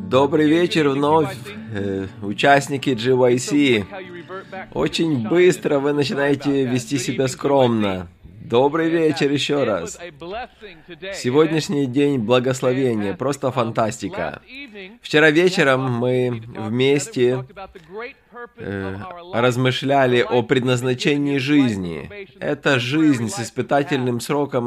Добрый вечер вновь, участники GYC. Очень быстро вы начинаете вести себя скромно. Добрый вечер еще раз. Сегодняшний день благословения, просто фантастика. Вчера вечером мы вместе размышляли о предназначении жизни. Это жизнь с испытательным сроком,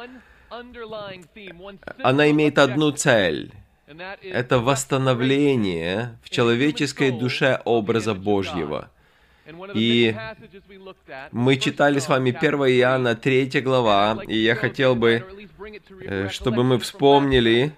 она имеет одну цель. Это восстановление в человеческой душе образа Божьего. И мы читали с вами 1 Иоанна 3 глава, и я хотел бы, чтобы мы вспомнили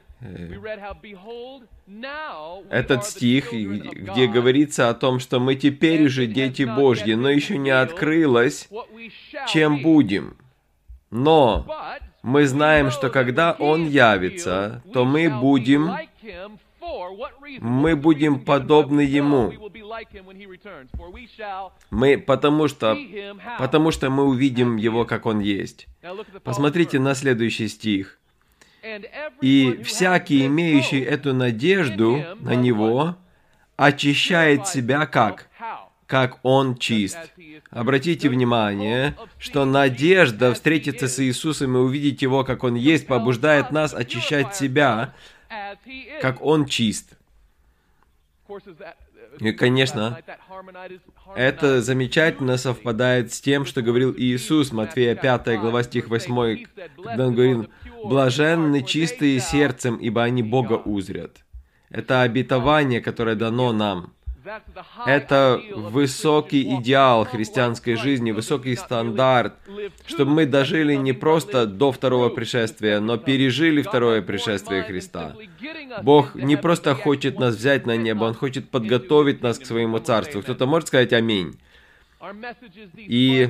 этот стих, где говорится о том, что мы теперь уже дети Божьи, но еще не открылось, чем будем. Но мы знаем, что когда Он явится, то мы будем подобны Ему. Потому что мы увидим Его, как Он есть. Посмотрите на следующий стих. «И всякий, имеющий эту надежду на Него, очищает себя как Он чист». Обратите внимание, что надежда встретиться с Иисусом и увидеть Его, как Он есть, побуждает нас очищать себя, как Он чист. И, конечно, это замечательно совпадает с тем, что говорил Иисус, Матфея 5 глава, стих 8, когда Он говорил: «Блаженны чистые сердцем, ибо они Бога узрят». Это обетование, которое дано нам. Это высокий идеал христианской жизни, высокий стандарт, чтобы мы дожили не просто до второго пришествия, но пережили второе пришествие Христа. Бог не просто хочет нас взять на небо, Он хочет подготовить нас к Своему Царству. Кто-то может сказать «Аминь». И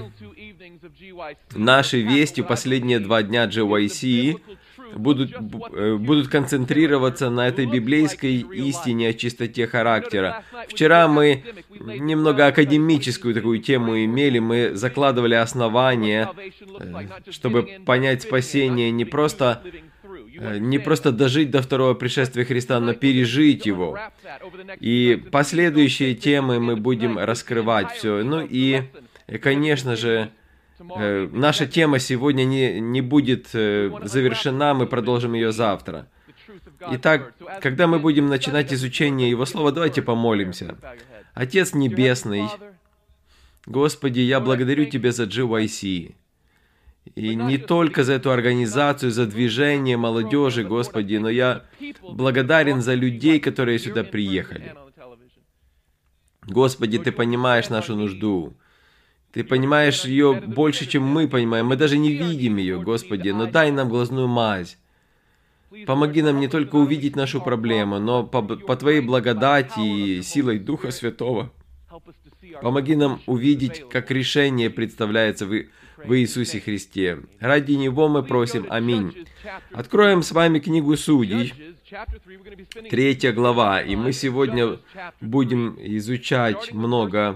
наши вести последние 2 дня GYC будут концентрироваться на этой библейской истине о чистоте характера. Вчера мы немного академическую такую тему имели, мы закладывали основания, чтобы понять спасение, не просто дожить до второго пришествия Христа, но пережить его. И последующие темы мы будем раскрывать все. Ну и, конечно же, наша тема сегодня не будет завершена, мы продолжим ее завтра. Итак, когда мы будем начинать изучение Его Слова, давайте помолимся. Отец Небесный, Господи, я благодарю Тебя за GYC. И не только за эту организацию, за движение молодежи, Господи, но я благодарен за людей, которые сюда приехали. Господи, Ты понимаешь нашу нужду. Ты понимаешь ее больше, чем мы понимаем. Мы даже не видим ее, Господи, но дай нам глазную мазь. Помоги нам не только увидеть нашу проблему, но по Твоей благодати и силой Духа Святого помоги нам увидеть, как решение представляется в Иисусе Христе. Ради Него мы просим. Аминь. Откроем с вами книгу Судей, 3 глава, и мы сегодня будем изучать много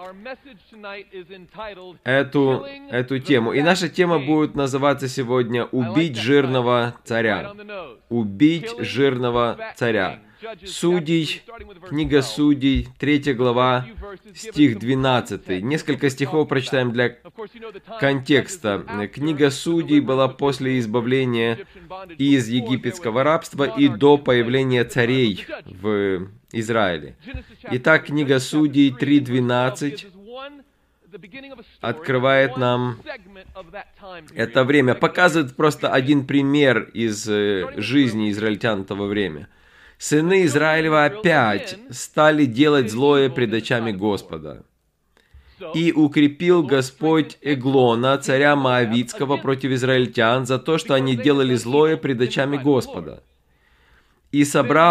эту тему. И наша тема будет называться сегодня «Убить жирного царя». «Убить жирного царя». Судей, книга Судей, 3 глава, стих 12. Несколько стихов прочитаем для контекста. Книга Судей была после избавления из египетского рабства и до появления царей в Израиле. Итак, книга Судей 3:12 открывает нам это время, показывает просто один пример из жизни израильтян того времени. Сыны Израилева опять стали делать злое пред очами Господа. И укрепил Господь Эглона, царя Моавитского, против израильтян за то, что они делали злое пред очами Господа. И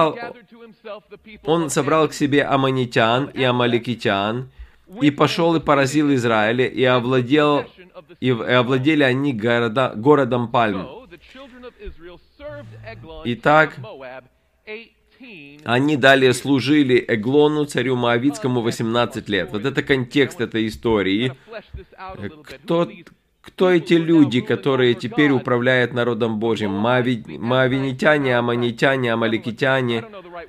он собрал к себе аммонитян и амаликитян, и пошел и поразил Израиля, и овладели они городом Пальм. Итак, они далее служили Эглону, царю Моавитскому, 18 лет. Вот это контекст этой истории. Кто эти люди, которые теперь управляют народом Божьим? Моавитяне, аммонитяне, амаликитяне.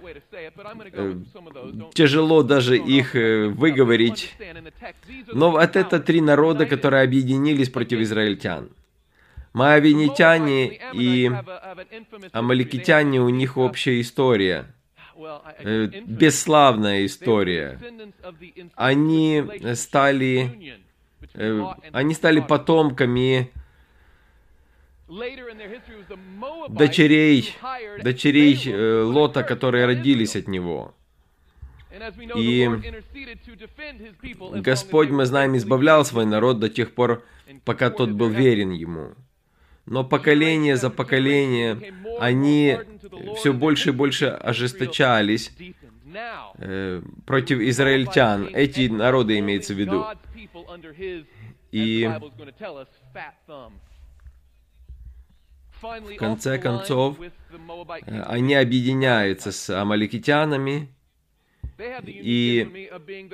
Тяжело даже их выговорить. Но вот это три народа, которые объединились против израильтян. Моавитяне и амаликитяне, у них общая история. Бесславная история. Они стали потомками дочерей Лота, которые родились от него. И Господь, мы знаем, избавлял свой народ до тех пор, пока тот был верен ему. Но поколение за поколением они все больше и больше ожесточались против израильтян. Эти народы имеются в виду. И в конце концов они объединяются с амаликитянами, и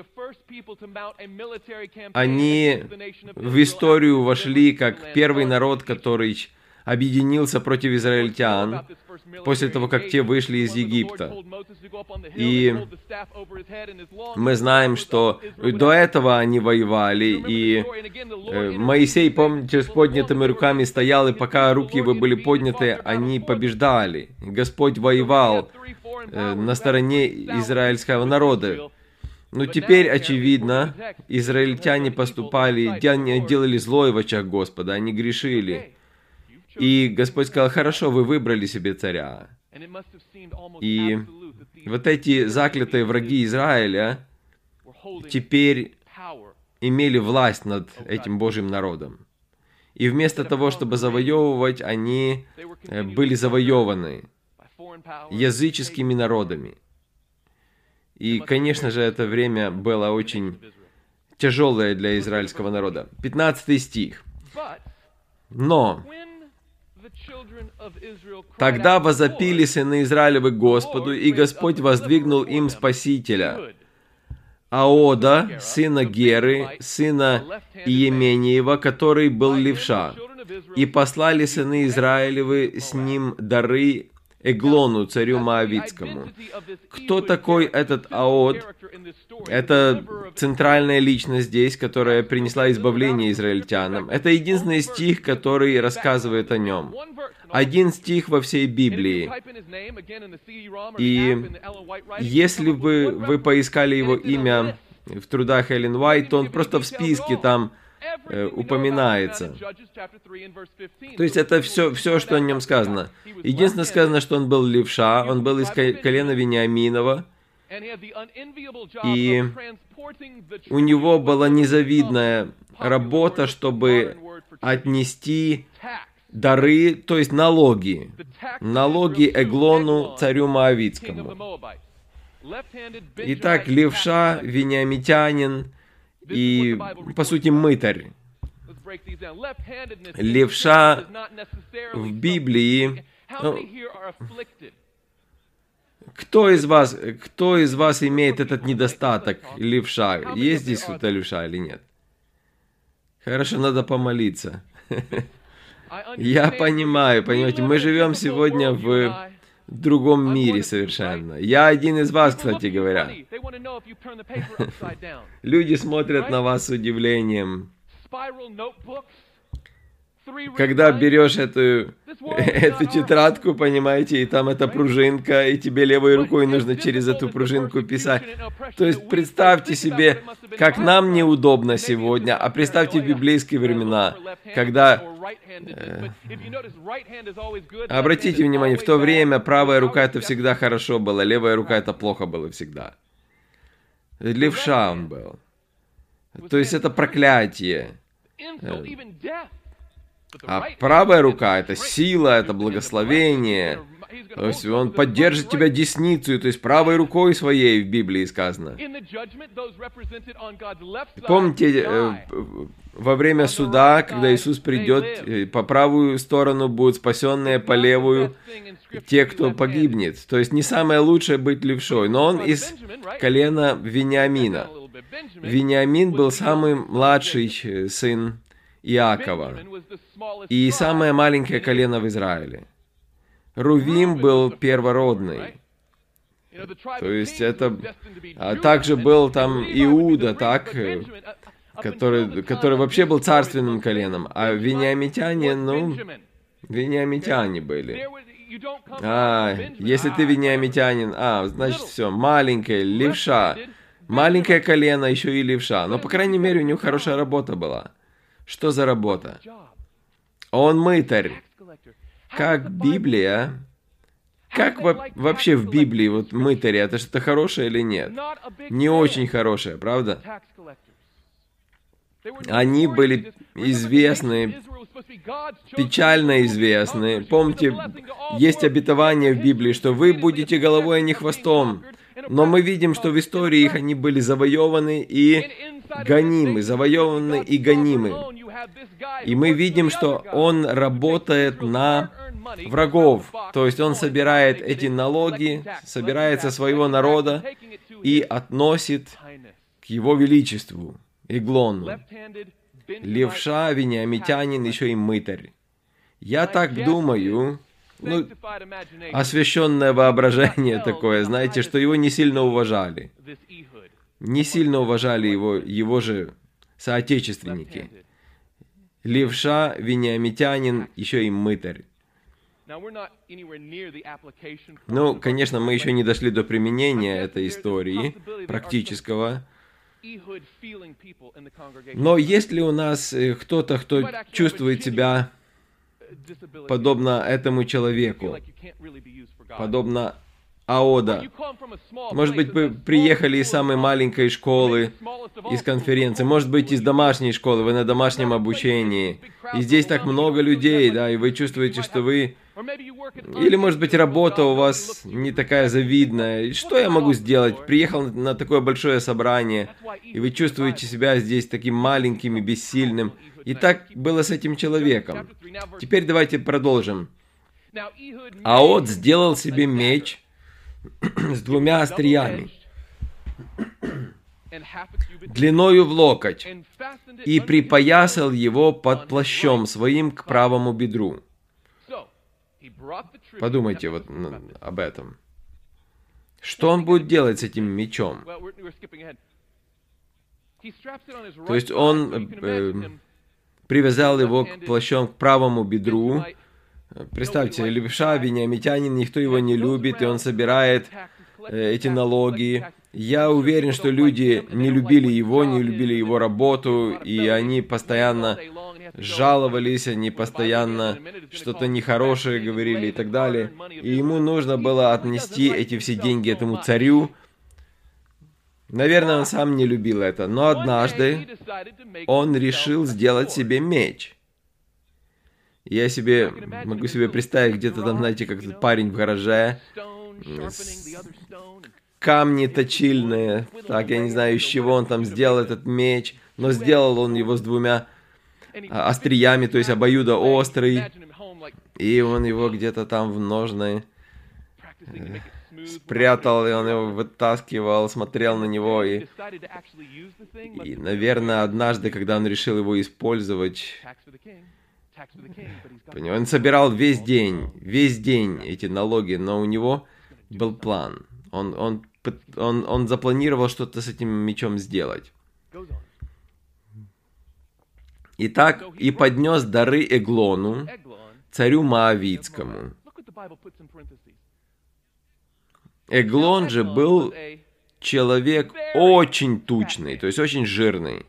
они в историю вошли как первый народ, который объединился против израильтян после того, как те вышли из Египта. И мы знаем, что до этого они воевали, и Моисей, помните, с поднятыми руками стоял, и пока руки его были подняты, они побеждали. Господь воевал на стороне израильского народа. Но теперь, очевидно, израильтяне поступали, делали злое в очах Господа, они грешили. И Господь сказал: хорошо, вы выбрали себе царя. И вот эти заклятые враги Израиля теперь имели власть над этим Божьим народом. И вместо того, чтобы завоевывать, они были завоеваны языческими народами. И, конечно же, это время было очень тяжелое для израильского народа. 15 стих. «Но тогда возопили сыны Израилевы Господу, и Господь воздвигнул им Спасителя, Аода, сына Геры, сына Иемениева, который был левша. И послали сыны Израилевы с ним дары Эглону, царю Моавитскому». Кто такой этот Аод? Это центральная личность здесь, которая принесла избавление израильтянам. Это единственный стих, который рассказывает о нем. Один стих во всей Библии. И если бы вы поискали его имя в трудах Эллен Уайт, то он просто в списке там упоминается. То есть это все, что о нем сказано. Единственное сказано, что он был левша, он был из колена Вениаминова, и у него была незавидная работа, чтобы отнести дары, то есть налоги Эглону, царю Моавитскому. Итак, левша, вениамитянин и, по сути, мытарь. Левша в Библии... Кто из вас имеет этот недостаток, левша? Есть здесь кто-то левша или нет? Хорошо, надо помолиться. Я понимаю, понимаете, мы живем сегодня в другом мире совершенно. Я один из вас, кстати говоря. Люди смотрят на вас с удивлением. Когда берешь эту тетрадку, понимаете, и там эта пружинка, и тебе левой рукой нужно через эту пружинку писать. То есть представьте себе, как нам неудобно сегодня, а представьте в библейские времена, когда... Обратите внимание, в то время правая рука это всегда хорошо было, левая рука это плохо было всегда. Левша он был. То есть это проклятие. А правая рука — это сила, это благословение. То есть он поддержит тебя десницей, то есть правой рукой своей в Библии сказано. Помните, во время суда, когда Иисус придет, по правую сторону будут спасенные, по левую те, кто погибнет. То есть не самое лучшее быть левшой, но он из колена Вениамина. Вениамин был самый младший сын Иакова и самое маленькое колено в Израиле. Рувим был первородный. То есть это... также был там Иуда, так, который вообще был царственным коленом. А вениамитяне, вениамитяне были. Если ты вениамитянин, значит все, маленькое, левша. Маленькое колено, еще и левша. Но, по крайней мере, у него хорошая работа была. Что за работа? Он мытарь. Как Библия... Как вообще в Библии вот мытари, это что-то хорошее или нет? Не очень хорошее, правда? Они были известны, печально известны. Помните, есть обетование в Библии, что вы будете головой, а не хвостом. Но мы видим, что в истории их они были завоеваны и гонимы, завоеваны и гонимы. И мы видим, что он работает на врагов. То есть он собирает эти налоги, собирает со своего народа и относит к его величеству, Эглону. Левша, вениамитянин, еще и мытарь. Я так думаю, освященное воображение такое, знаете, что его не сильно уважали. Не сильно уважали его же соотечественники. Левша, вениамитянин, еще и мытарь. Конечно, мы еще не дошли до применения этой истории практического. Но есть ли у нас кто-то, кто чувствует себя подобно этому человеку, подобно Аода? Может быть, вы приехали из самой маленькой школы, из конференции, может быть, из домашней школы, вы на домашнем обучении, и здесь так много людей, да, и вы чувствуете, что вы... Или, может быть, работа у вас не такая завидная. Что я могу сделать? Приехал на такое большое собрание, и вы чувствуете себя здесь таким маленьким и бессильным. И так было с этим человеком. Теперь давайте продолжим. Аод сделал себе меч с двумя остриями, длиною в локоть, и припоясал его под плащом своим к правому бедру. Подумайте вот об этом. Что он будет делать с этим мечом? То есть он привязал его к плащом к правому бедру. Представьте, левша, вениамитянин, никто его не любит, и он собирает эти налоги. Я уверен, что люди не любили его работу, и они постоянно жаловались, они постоянно что-то нехорошее говорили и так далее. И ему нужно было отнести эти все деньги этому царю. Наверное, он сам не любил это, но однажды он решил сделать себе меч. Я могу себе представить, где-то там, знаете, как этот парень в гараже, камни точильные, так, я не знаю, из чего он там сделал этот меч, но сделал он его с двумя остриями, то есть обоюдоострый, и он его где-то там в ножны спрятал, и он его вытаскивал, смотрел на него, и наверное, однажды, когда он решил его использовать, он собирал весь день эти налоги, но у него был план. Он запланировал что-то с этим мечом сделать. Итак, и поднес дары Эглону, царю Моавитскому. Эглон же был человек очень тучный, то есть очень жирный.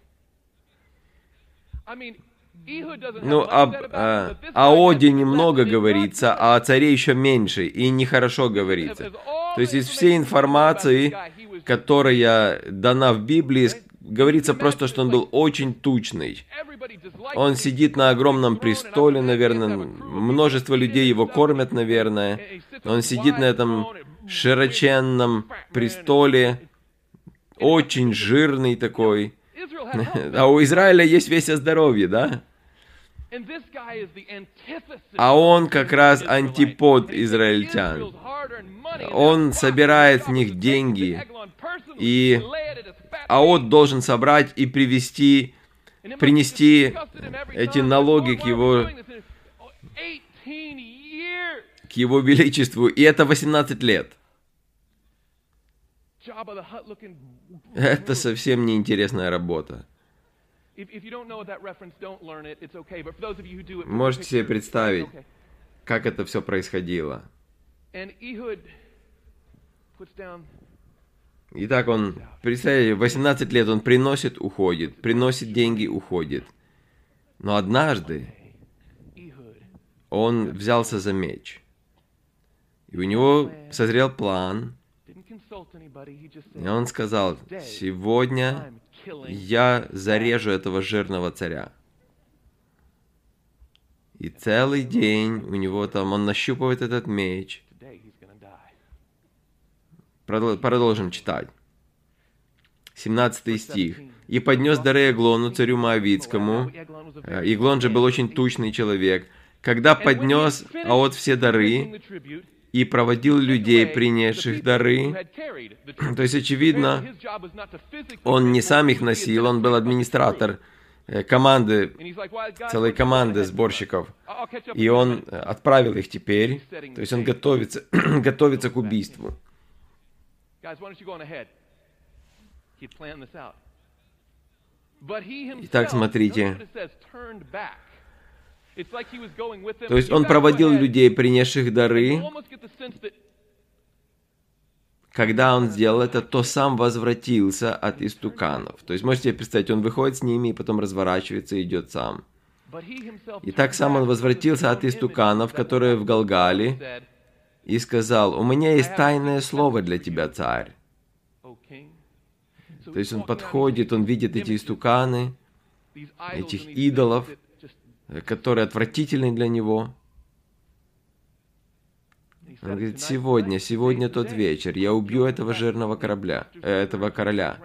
Об Аоде немного говорится, а о царе еще меньше, и нехорошо говорится. То есть из всей информации, которая дана в Библии, говорится просто, что он был очень тучный. Он сидит на огромном престоле, наверное, множество людей его кормят, наверное. Он сидит на этом широченном престоле, очень жирный такой. А у Израиля есть весь о здоровье, да? А он как раз антипод израильтян. Он собирает с них деньги, и Аод должен собрать и привести принести эти налоги к его величеству, и это 18 лет. Это совсем неинтересная работа. Можете себе представить, как это все происходило. Итак, он, представляете, 18 лет он приносит, уходит, приносит деньги, уходит. Но однажды он взялся за меч. И у него созрел план. И он сказал: сегодня я зарежу этого жирного царя. И целый день у него там, он нащупывает этот меч. Продолжим читать. 17 стих. «И поднес дары Эглону, царю Моавитскому». Эглон же был очень тучный человек. «Когда поднес Аот все дары и проводил людей, принесших дары». То есть, очевидно, он не сам их носил, он был администратор команды, целой команды сборщиков. И он отправил их теперь. То есть, он готовится к убийству. Итак, смотрите. То есть он проводил людей, принесших дары. Когда он сделал это, то сам возвратился от истуканов. То есть можете себе представить, он выходит с ними и потом разворачивается и идет сам. И так сам он возвратился от истуканов, которые в Галгале, и сказал: «У меня есть тайное слово для тебя, царь». То есть он подходит, он видит эти истуканы, этих идолов, которые отвратительны для него. Он говорит: сегодня тот вечер, я убью этого жирного этого короля.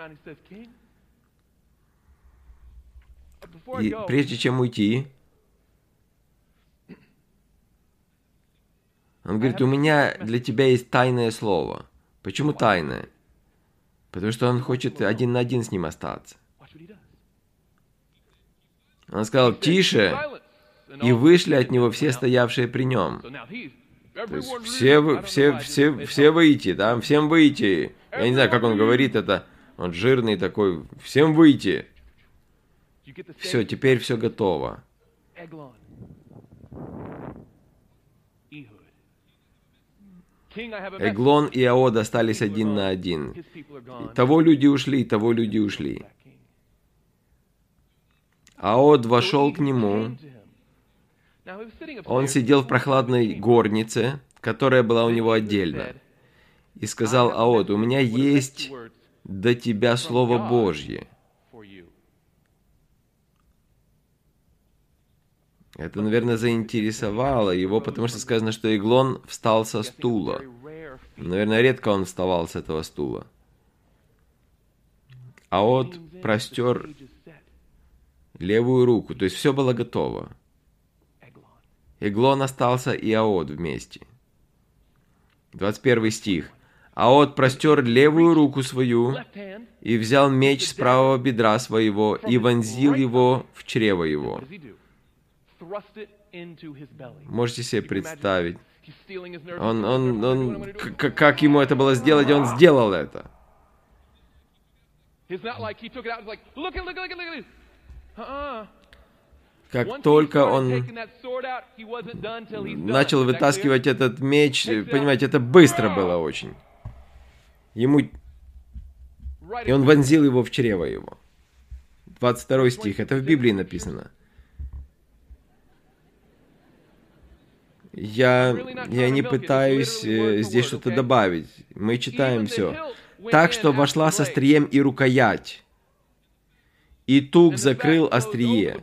И прежде чем уйти, он говорит: у меня для тебя есть тайное слово. Почему тайное? Потому что он хочет один на один с ним остаться. Он сказал: тише, и вышли от него все стоявшие при нем. То есть все выйти, да, всем выйти. Я не знаю, как он говорит это, он жирный такой, всем выйти. Все, теперь все готово. Эглон и Аот остались один на один. И того люди ушли, того люди ушли. Аот вошел к нему. Он сидел в прохладной горнице, которая была у него отдельно. И сказал Аот: у меня есть до тебя Слово Божье. Это, наверное, заинтересовало его, потому что сказано, что Эглон встал со стула. Наверное, редко он вставал с этого стула. Аот простер левую руку, то есть все было готово. Эглон остался и Аот вместе. 21 стих. Аот простер левую руку свою и взял меч с правого бедра своего и вонзил его в чрево его. Можете себе представить. Как ему это было сделать, он сделал это. Как только он начал вытаскивать этот меч, понимаете, это быстро было очень. И он вонзил его в чрево его. 22 стих, это в Библии написано. Я не пытаюсь здесь что-то добавить. Мы читаем все. Так что вошла со острием и рукоять, и тук закрыл острие,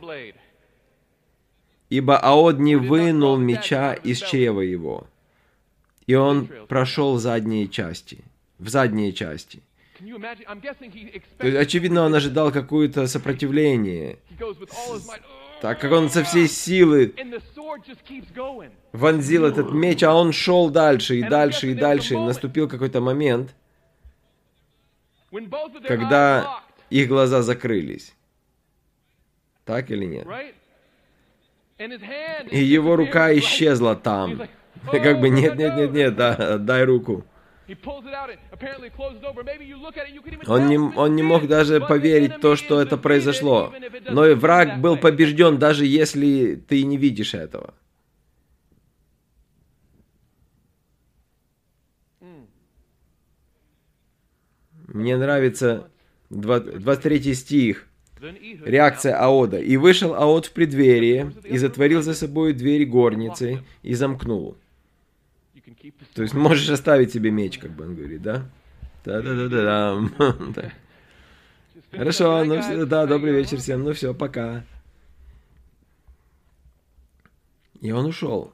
ибо Аот не вынул меча из чрева его, и он прошел в задние части. То есть, очевидно, он ожидал какое-то сопротивление. Так как он со всей силы вонзил этот меч, а он шел дальше и дальше и дальше. И наступил какой-то момент, когда их глаза закрылись. Так или нет? И его рука исчезла там. Как бы, нет, дай руку. Он не мог даже поверить в то, что это произошло. Но и враг был побежден, даже если ты не видишь этого. Мне нравится 23 стих. Реакция Аода. «И вышел Аод в преддверие, и затворил за собой двери горницы, и замкнул». То есть можешь оставить себе меч, как бы он говорит, да? Да-да-да-да. Хорошо, ну все, да, добрый вечер всем, ну все, пока. И он ушел.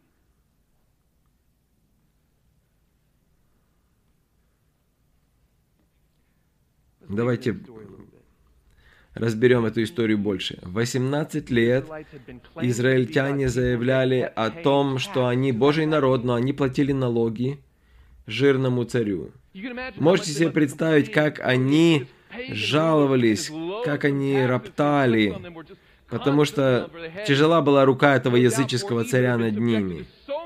Давайте разберем эту историю больше. 18 лет израильтяне заявляли о том, что они Божий народ, но они платили налоги жирному царю. Можете себе представить, как они жаловались, как они роптали, потому что тяжела была рука этого языческого царя над ними.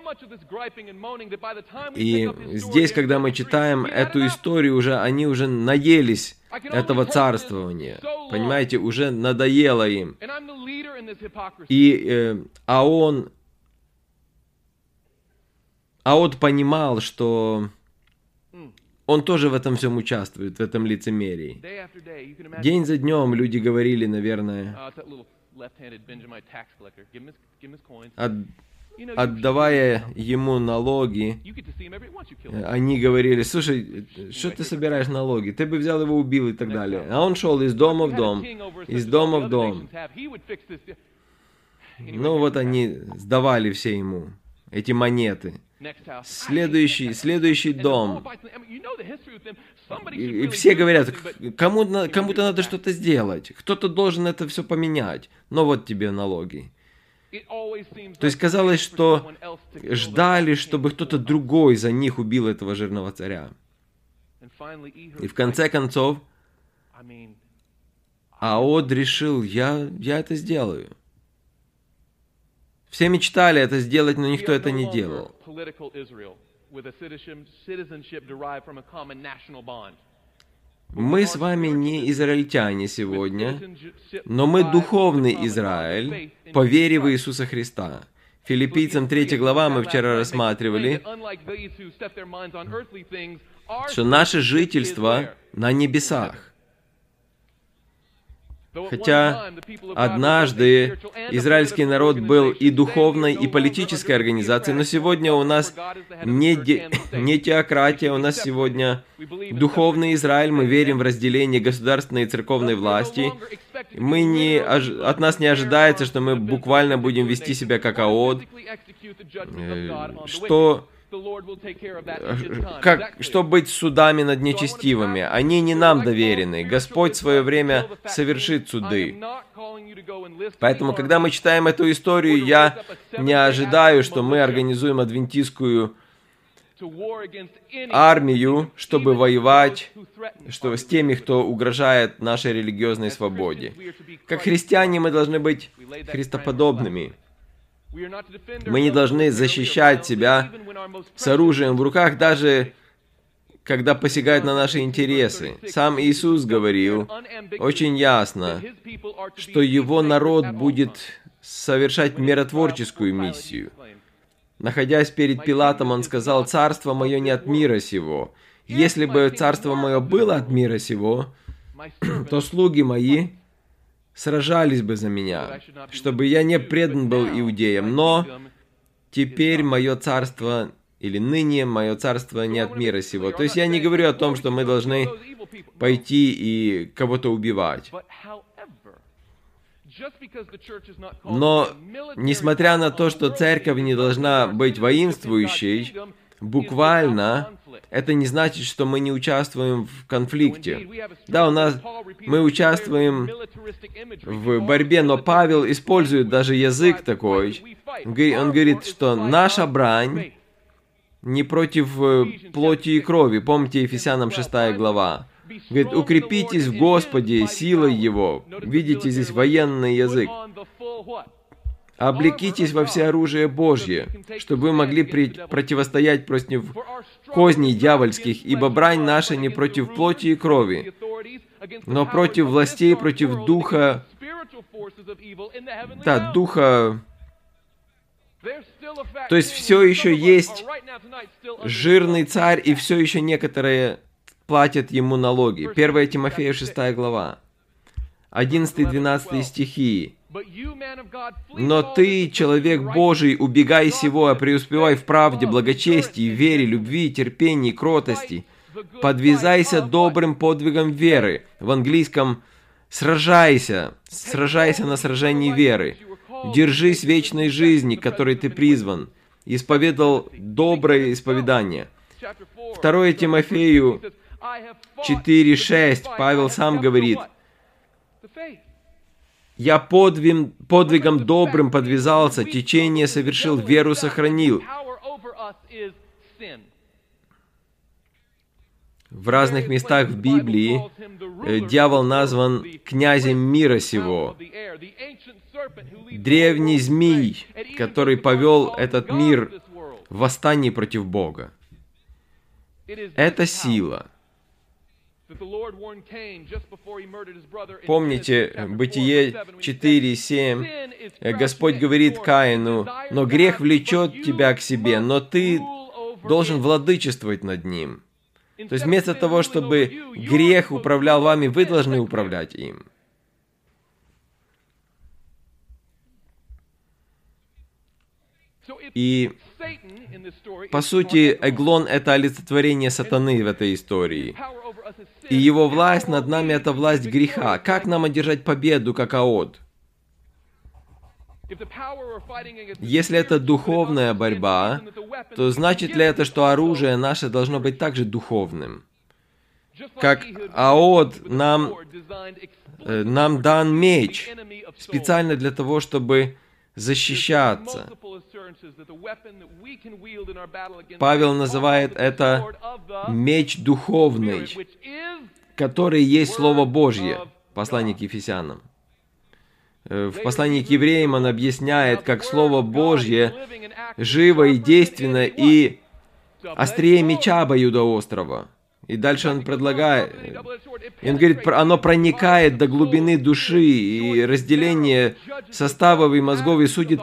И здесь, когда мы читаем эту историю, они уже наелись этого царствования. Понимаете, уже надоело им. И Аод понимал, что он тоже в этом всем участвует, в этом лицемерии. День за днем люди говорили, наверное, отдавая ему налоги, они говорили: слушай, что ты собираешь налоги? Ты бы взял его, убил и так далее. А он шел из дома в дом, из дома в дом. Ну вот они сдавали все ему эти монеты. Следующий дом. И все говорят: кому-то надо что-то сделать, кто-то должен это все поменять. Но вот тебе налоги. То есть казалось, что ждали, чтобы кто-то другой за них убил этого жирного царя. И в конце концов, Аод решил: я это сделаю. Все мечтали это сделать, но никто это не делал. Мы с вами не израильтяне сегодня, но мы духовный Израиль по вере в Иисуса Христа. Филиппийцам 3 глава мы вчера рассматривали, что наше жительство на небесах. Хотя однажды израильский народ был и духовной, и политической организацией, но сегодня у нас не теократия, у нас сегодня духовный Израиль, мы верим в разделение государственной и церковной власти. От нас не ожидается, что мы буквально будем вести себя как Аод, что быть судами над нечестивыми. Они не нам доверены. Господь в свое время совершит суды. Поэтому, когда мы читаем эту историю, я не ожидаю, что мы организуем адвентистскую армию, чтобы воевать с теми, кто угрожает нашей религиозной свободе. Как христиане мы должны быть христоподобными. Мы не должны защищать себя с оружием в руках, даже когда посягают на наши интересы. Сам Иисус говорил очень ясно, что Его народ будет совершать миротворческую миссию. Находясь перед Пилатом, Он сказал: «Царство мое не от мира сего. Если бы царство мое было от мира сего, то слуги мои сражались бы за меня, чтобы я не предан был иудеям. Но теперь мое царство, или ныне мое царство не от мира сего». То есть я не говорю о том, что мы должны пойти и кого-то убивать. Но, несмотря на то, что церковь не должна быть воинствующей, буквально, это не значит, что мы не участвуем в конфликте. Да, мы участвуем в борьбе, но Павел использует даже язык такой. Он говорит, что наша брань не против плоти и крови. Помните Ефесянам 6 глава. Говорит, укрепитесь в Господе силой Его. Видите, здесь военный язык. Облекитесь во всеоружие Божье, чтобы вы могли противостоять против козней дьявольских, ибо брань наша не против плоти и крови, но против властей, против духа, духа. То есть все еще есть жирный царь, и все еще некоторые платят ему налоги. 1 Тимофея 6 глава, 11-12 стихи. «Но ты, человек Божий, убегай сего, а преуспевай в правде, благочестии, вере, любви, терпении, кротости. Подвязайся добрым подвигом веры». В английском «сражайся на сражении веры. Держись вечной жизни, к которой ты призван. Исповедал доброе исповедание». 2 Тимофею 4:6 Павел сам говорит: «Я подвигом добрым подвязался, течение совершил, веру сохранил». В разных местах в Библии дьявол назван князем мира сего. Древний змей, который повел этот мир в восстании против Бога. Это сила. Помните, Бытие 4:7, Господь говорит Каину: «Но грех влечет тебя к себе, но ты должен владычествовать над ним». То есть вместо того, чтобы грех управлял вами, вы должны управлять им. И, по сути, Эглон — это олицетворение сатаны в этой истории. И его власть над нами — это власть греха. Как нам одержать победу, как Аод? Если это духовная борьба, то значит ли это, что оружие наше должно быть также духовным? Как Аод нам дан меч специально для того, чтобы защищаться. Павел называет это меч духовный, который есть Слово Божье, послание к Ефесянам. В послании к евреям он объясняет, как Слово Божье живо и действенно и острее меча обоюдоострого. И дальше он предлагает, он говорит, оно проникает до глубины души, и разделение составов и мозгов и судит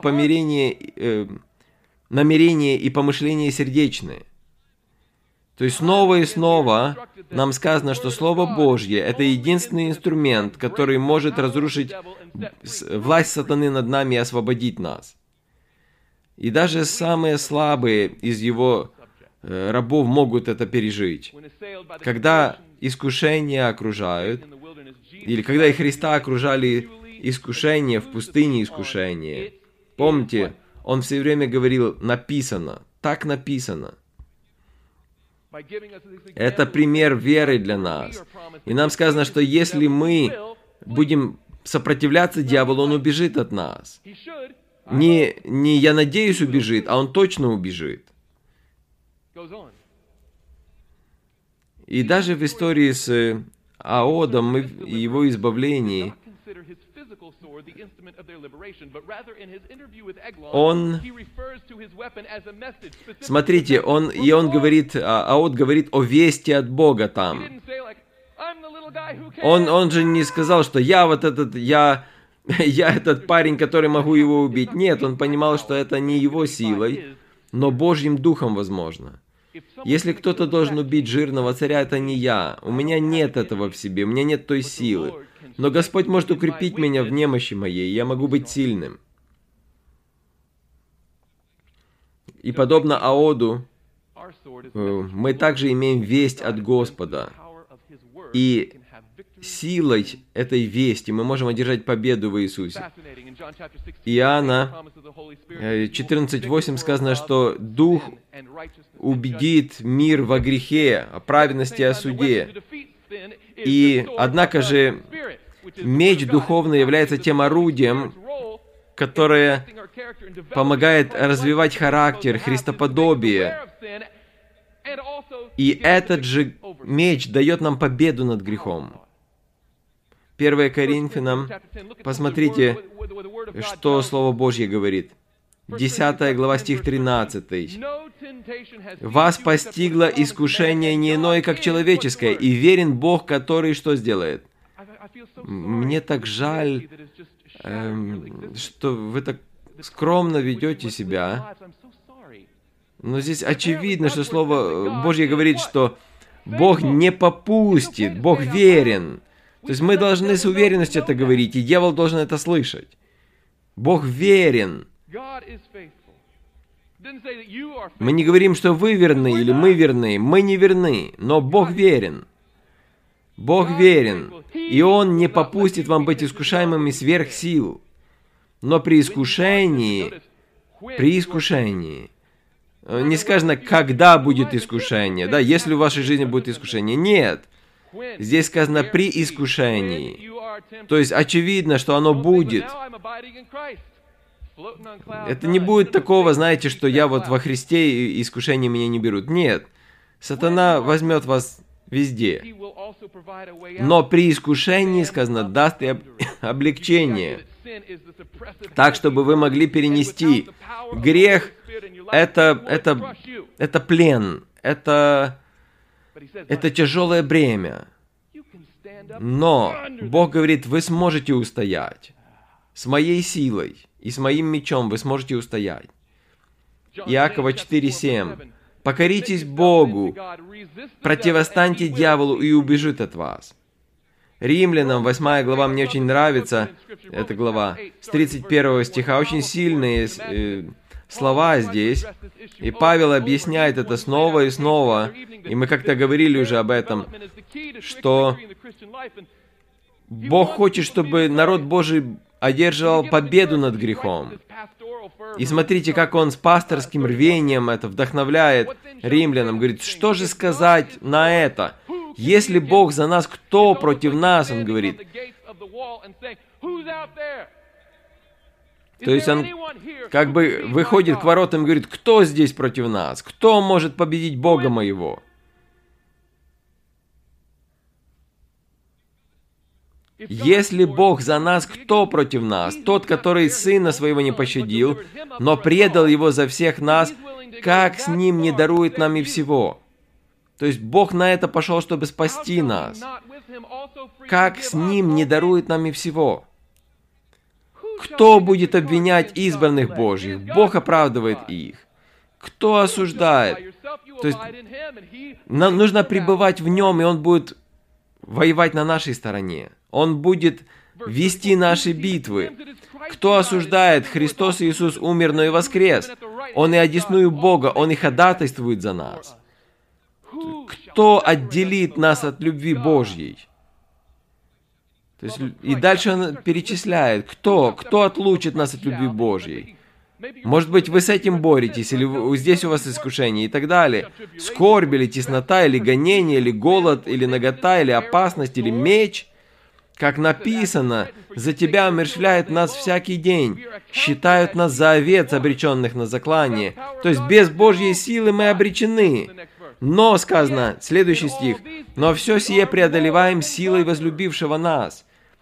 намерения и помышления сердечные. То есть снова и снова нам сказано, что Слово Божье — это единственный инструмент, который может разрушить власть сатаны над нами и освободить нас. И даже самые слабые из его рабов могут это пережить. Когда искушения окружают, или когда и Христа окружали искушения, в пустыне искушения, помните, он все время говорил: «Написано», так написано. Это пример веры для нас. И нам сказано, что если мы будем сопротивляться дьяволу, он убежит от нас. Не я надеюсь убежит, а он точно убежит. И даже в истории с Аодом и его избавлении, смотрите, он говорит, Аод говорит о вести от Бога там. Он же не сказал, что я этот парень, который могу его убить. Нет, он понимал, что это не его силой, но Божьим духом возможно. Если кто-то должен убить жирного царя, это не я. У меня нет этого в себе, у меня нет той силы. Но Господь может укрепить меня в немощи моей, и я могу быть сильным. И подобно Аоду, мы также имеем весть от Господа. И силой этой вести мы можем одержать победу в Иисусе. Иоанна 14:8 сказано, что Дух убедит мир во грехе, о праведности и о суде. И, однако же, меч духовный является тем орудием, которое помогает развивать характер, христоподобие. И этот же меч дает нам победу над грехом. 1 Коринфянам, посмотрите, что Слово Божье говорит. 10 глава, стих 13. «Вас постигло искушение не иное, как человеческое, и верен Бог, который что сделает?» Мне так жаль, что вы так скромно ведете себя. Но здесь очевидно, что Слово Божье говорит, что Бог не попустит, Бог верен. То есть мы должны с уверенностью это говорить, и дьявол должен это слышать. Бог верен. Мы не говорим, что вы верны или мы верны. Мы не верны, но Бог верен. Бог верен, и Он не попустит вам быть искушаемыми сверх сил. Но при искушении, не сказано, когда будет искушение, да, если в вашей жизни будет искушение. Нет. Здесь сказано при искушении. То есть очевидно, что оно будет. Это не будет такого, знаете, что я вот во Христе и искушения меня не берут. Нет. Сатана возьмет вас везде. Но при искушении, сказано, даст и облегчение. Так, чтобы вы могли перенести. Грех – это плен, это тяжелое бремя. Но Бог говорит, вы сможете устоять. С моей силой и с моим мечом вы сможете устоять. Иакова 4:7. Покоритесь Богу, противостаньте дьяволу, и убежит от вас. Римлянам 8 глава, мне очень нравится эта глава, с 31 стиха, очень сильные слова здесь, и Павел объясняет это снова и снова, и мы как-то говорили уже об этом, что Бог хочет, чтобы народ Божий одерживал победу над грехом. И смотрите, как он с пасторским рвением это вдохновляет римлянам. Говорит, что же сказать на это? Если Бог за нас, кто против нас? Он говорит. То есть он как бы выходит к воротам и говорит, кто здесь против нас? Кто может победить Бога моего? Если Бог за нас, кто против нас? Тот, который Сына Своего не пощадил, но предал Его за всех нас, как с Ним не дарует нам и всего? То есть Бог на это пошел, чтобы спасти нас. Как с Ним не дарует нам и всего? Кто будет обвинять избранных Божьих? Бог оправдывает их. Кто осуждает? То есть нам нужно пребывать в Нем, и Он будет воевать на нашей стороне. Он будет вести наши битвы. Кто осуждает? Христос Иисус умер, но и воскрес. Он и одесную Бога, Он и ходатайствует за нас. Кто отделит нас от любви Божьей? То есть, и дальше он перечисляет, кто отлучит нас от любви Божьей. Может быть, вы с этим боретесь, или здесь у вас искушение, и так далее. Скорбь, или теснота, или гонение, или голод, или нагота, или опасность, или меч. Как написано, за тебя умерщвляют нас всякий день, считают нас за овец, обреченных на заклание. То есть без Божьей силы мы обречены. Но, сказано, следующий стих, «Но все сие преодолеваем силой возлюбившего нас».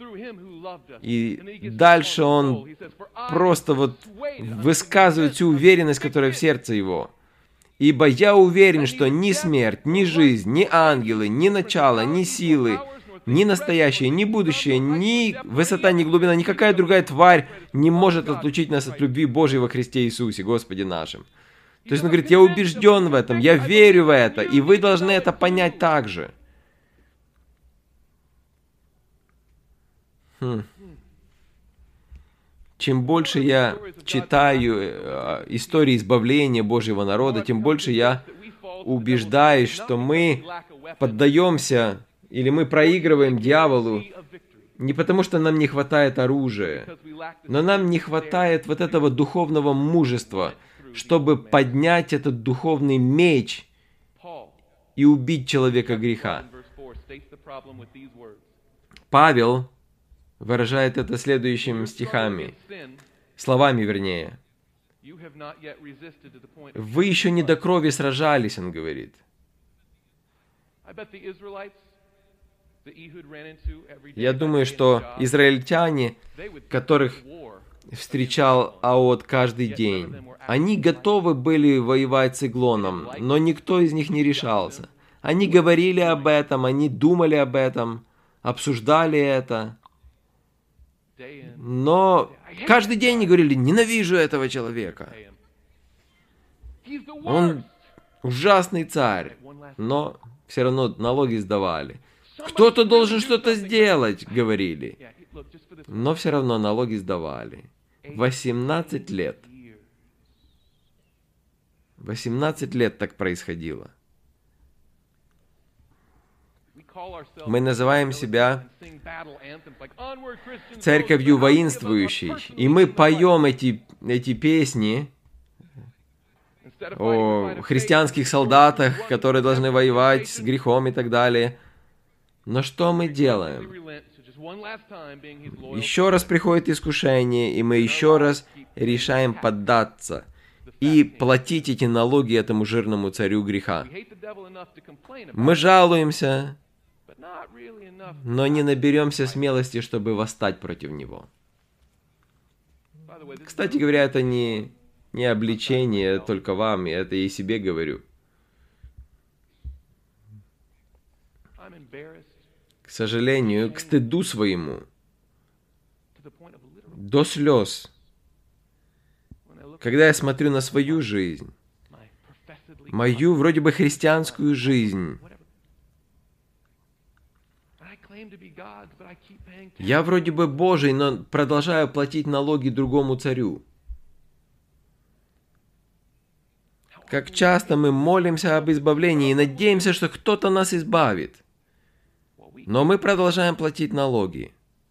И дальше он просто вот высказывает всю уверенность, которая в сердце его. «Ибо я уверен, что ни смерть, ни жизнь, ни ангелы, ни начало, ни силы, ни настоящее, ни будущее, ни высота, ни глубина, никакая другая тварь не может отлучить нас от любви Божьей во Христе Иисусе, Господе нашим». То есть он говорит, я убежден в этом, я верю в это, и вы должны это понять также. Чем больше я читаю истории избавления Божьего народа, тем больше я убеждаюсь, что мы поддаемся или мы проигрываем дьяволу не потому, что нам не хватает оружия, но нам не хватает вот этого духовного мужества, чтобы поднять этот духовный меч и убить человека греха. Павел выражает это следующими словами вернее. Вы еще не до крови сражались, он говорит. Я думаю, что израильтяне, которых встречал Аод каждый день, они готовы были воевать с Иглоном, но никто из них не решался. Они говорили об этом, они думали об этом, обсуждали это. Но каждый день они говорили: ненавижу этого человека. Он ужасный царь. Но все равно налоги сдавали. Кто-то должен что-то сделать, говорили. Но все равно налоги сдавали. 18 лет. 18 лет так происходило. Мы называем себя церковью воинствующей, и мы поем эти песни о христианских солдатах, которые должны воевать с грехом и так далее. Но что мы делаем? Еще раз приходит искушение, и мы еще раз решаем поддаться и платить эти налоги этому жирному царю греха. Мы жалуемся, но не наберемся смелости, чтобы восстать против него. Кстати говоря, это не обличение только вам, это я и себе говорю. К сожалению, к стыду своему, до слез, когда я смотрю на свою жизнь, мою вроде бы христианскую жизнь, я вроде бы Божий, но продолжаю платить налоги другому царю. Как часто мы молимся об избавлении и надеемся, что кто-то нас избавит. Но мы продолжаем платить налоги.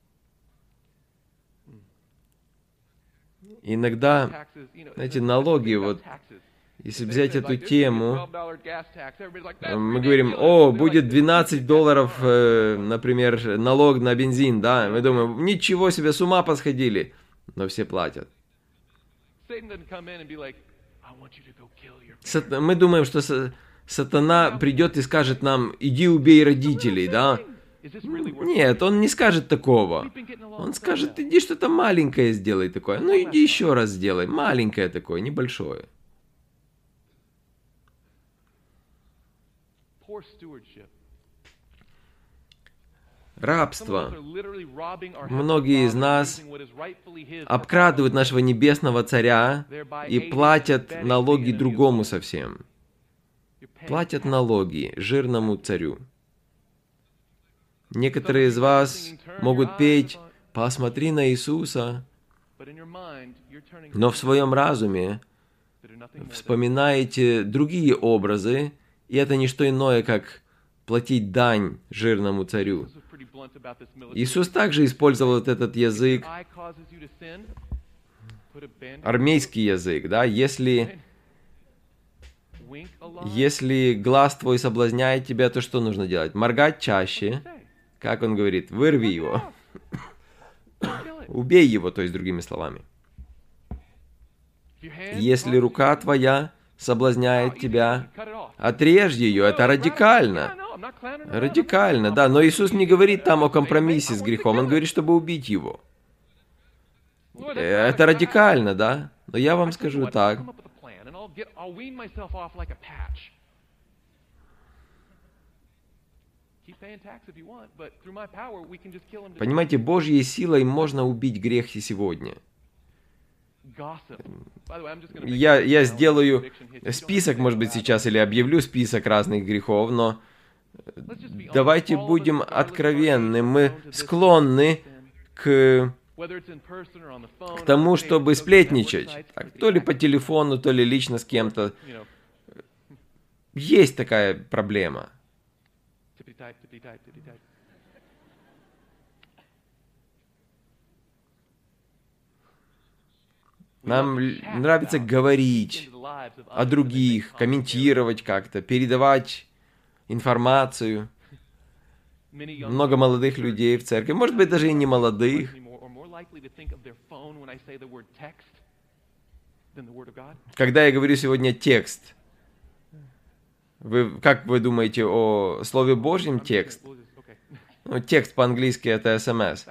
Иногда эти налоги, вот, если взять эту тему, мы говорим: о, будет $12, например, налог на бензин, да? Мы думаем: ничего себе, с ума посходили. Но все платят. Мы думаем, что сатана придет и скажет нам: иди убей родителей, да? Нет, он не скажет такого. Он скажет: иди что-то маленькое сделай такое. Ну иди еще раз сделай, маленькое такое, небольшое. Рабство. Многие из нас обкрадывают нашего небесного царя и платят налоги другому совсем. Платят налоги жирному царю. Некоторые из вас могут петь: «Посмотри на Иисуса», но в своем разуме вспоминаете другие образы, и это не что иное, как платить дань жирному царю. Иисус также использовал вот этот язык, армейский язык, да, если глаз твой соблазняет тебя, то что нужно делать? Моргать чаще. Как он говорит? Вырви его. Убей его, то есть другими словами. Если рука твоя соблазняет тебя, отрежь ее. Это радикально. Радикально, да. Но Иисус не говорит там о компромиссе с грехом. Он говорит, чтобы убить его. Это радикально, да. Но я вам скажу так. Понимаете, Божьей силой можно убить грех и сегодня. Я сделаю список, может быть, сейчас, или объявлю список разных грехов, но давайте будем откровенны. Мы склонны к тому, чтобы сплетничать. То ли по телефону, то ли лично с кем-то. Есть такая проблема. Нам нравится говорить о других, комментировать как-то, передавать информацию. Много молодых людей в церкви, может быть, даже и не молодых. Когда я говорю сегодня текст, Как вы думаете о Слове Божьем текст? Ну, текст по-английски это СМС.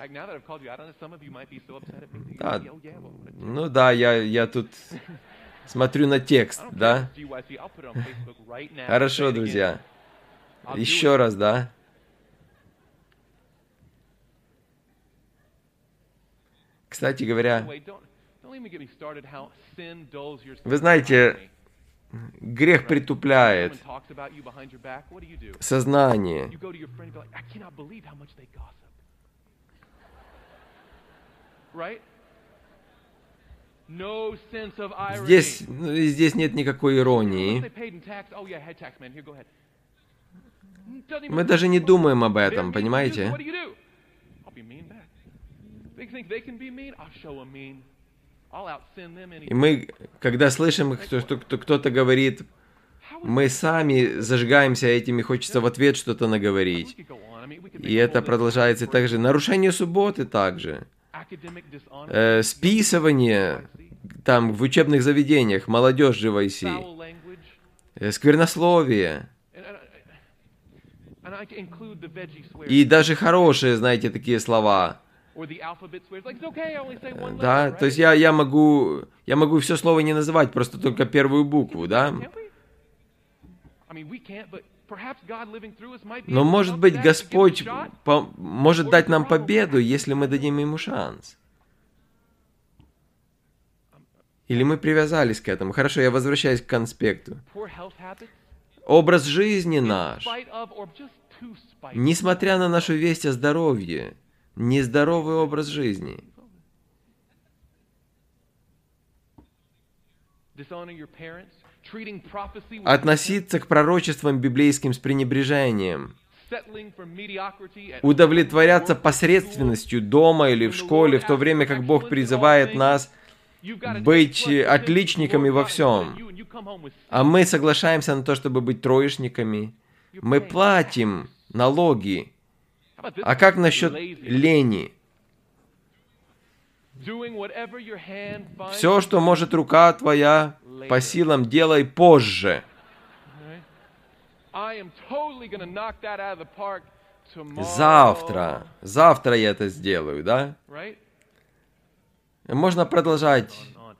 Да. Ну да, я тут смотрю на текст, да? Хорошо, друзья. Еще раз, да? Кстати говоря, вы знаете, грех притупляет сознание. Здесь нет никакой иронии. Мы даже не думаем об этом, понимаете? И мы, когда слышим, что кто-то говорит, мы сами зажигаемся этим и хочется в ответ что-то наговорить. И это продолжается также. Нарушение субботы также. Списывание там в учебных заведениях, молодежь GYC. Сквернословие. И даже хорошие, знаете, такие слова. Да, то есть я могу все слово не называть, просто только первую букву, да? Но, может быть, Господь может дать нам победу, если мы дадим Ему шанс. Или мы привязались к этому. Хорошо, я возвращаюсь к конспекту. Образ жизни наш, несмотря на нашу весть о здоровье, нездоровый образ жизни. Относиться к пророчествам библейским с пренебрежением. Удовлетворяться посредственностью дома или в школе, в то время как Бог призывает нас быть отличниками во всем. А мы соглашаемся на то, чтобы быть троечниками. Мы платим налоги. А как насчет лени? Все, что может рука твоя, по силам делай позже. Завтра я это сделаю, да? Можно продолжать.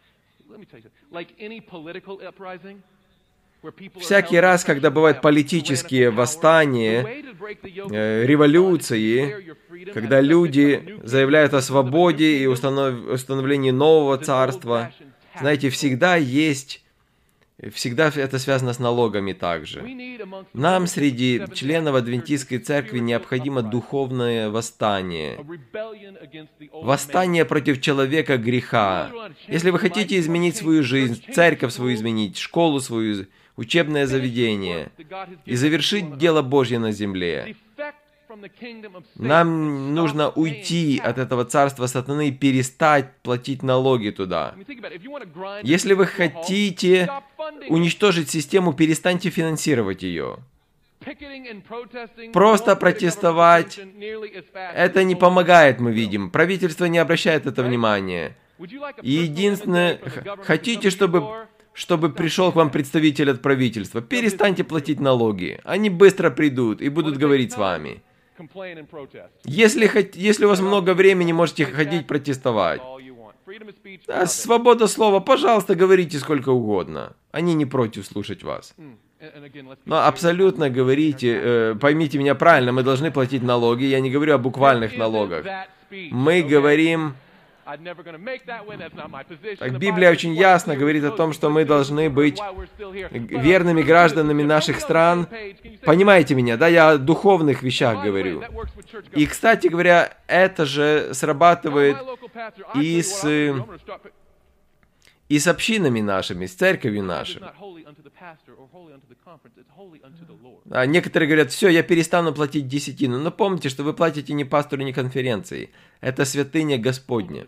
Всякий раз, когда бывают политические восстания, революции, когда люди заявляют о свободе и установлении нового царства, знаете, всегда это связано с налогами также. Нам среди членов Адвентистской церкви необходимо духовное восстание. Восстание против человека греха. Если вы хотите изменить свою жизнь, церковь свою изменить, школу свою, учебное заведение и завершить дело Божье на земле, нам нужно уйти от этого царства сатаны и перестать платить налоги туда. Если вы хотите уничтожить систему, перестаньте финансировать ее. Просто протестовать, это не помогает, мы видим. Правительство не обращает это внимания. Единственное, хотите, чтобы пришел к вам представитель от правительства, перестаньте платить налоги. Они быстро придут и будут говорить с вами. Если у вас много времени, можете ходить протестовать. Да, свобода слова, пожалуйста, говорите сколько угодно. Они не против слушать вас. Но абсолютно говорите, поймите меня правильно, мы должны платить налоги. Я не говорю о буквальных налогах. Мы говорим... Так, Библия очень ясно говорит о том, что мы должны быть верными гражданами наших стран. Понимаете меня, да? Я о духовных вещах говорю. И, кстати говоря, это же срабатывает и с общинами нашими, с церковью нашей. А некоторые говорят, все, я перестану платить десятину. Но помните, что вы платите не пастору, не конференции. Это святыня Господня.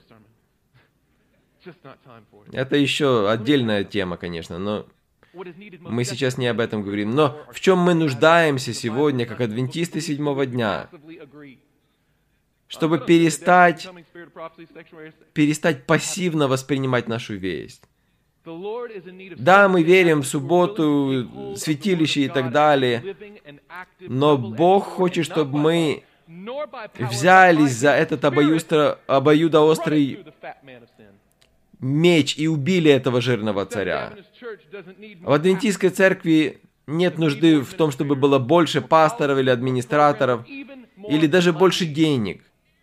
Это еще отдельная тема, конечно, но мы сейчас не об этом говорим. Но в чем мы нуждаемся сегодня, как адвентисты седьмого дня? Чтобы перестать пассивно воспринимать нашу весть. Да, мы верим в субботу, святилище и так далее, но Бог хочет, чтобы мы взялись за этот обоюдоострый меч и убили этого жирного царя. В адвентистской церкви нет нужды в том, чтобы было больше пасторов или администраторов, или даже больше денег.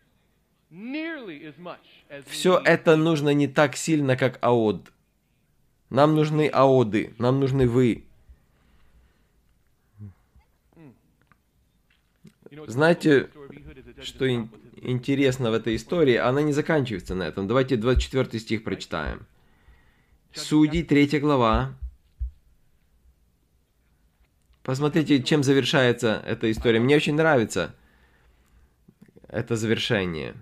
Все это нужно не так сильно, как аод. Нам нужны аоды, нам нужны вы. Знаете, что интересно в этой истории? Она не заканчивается на этом. Давайте 24 стих прочитаем. Судей, 3 глава. Посмотрите, чем завершается эта история. Мне очень нравится это завершение.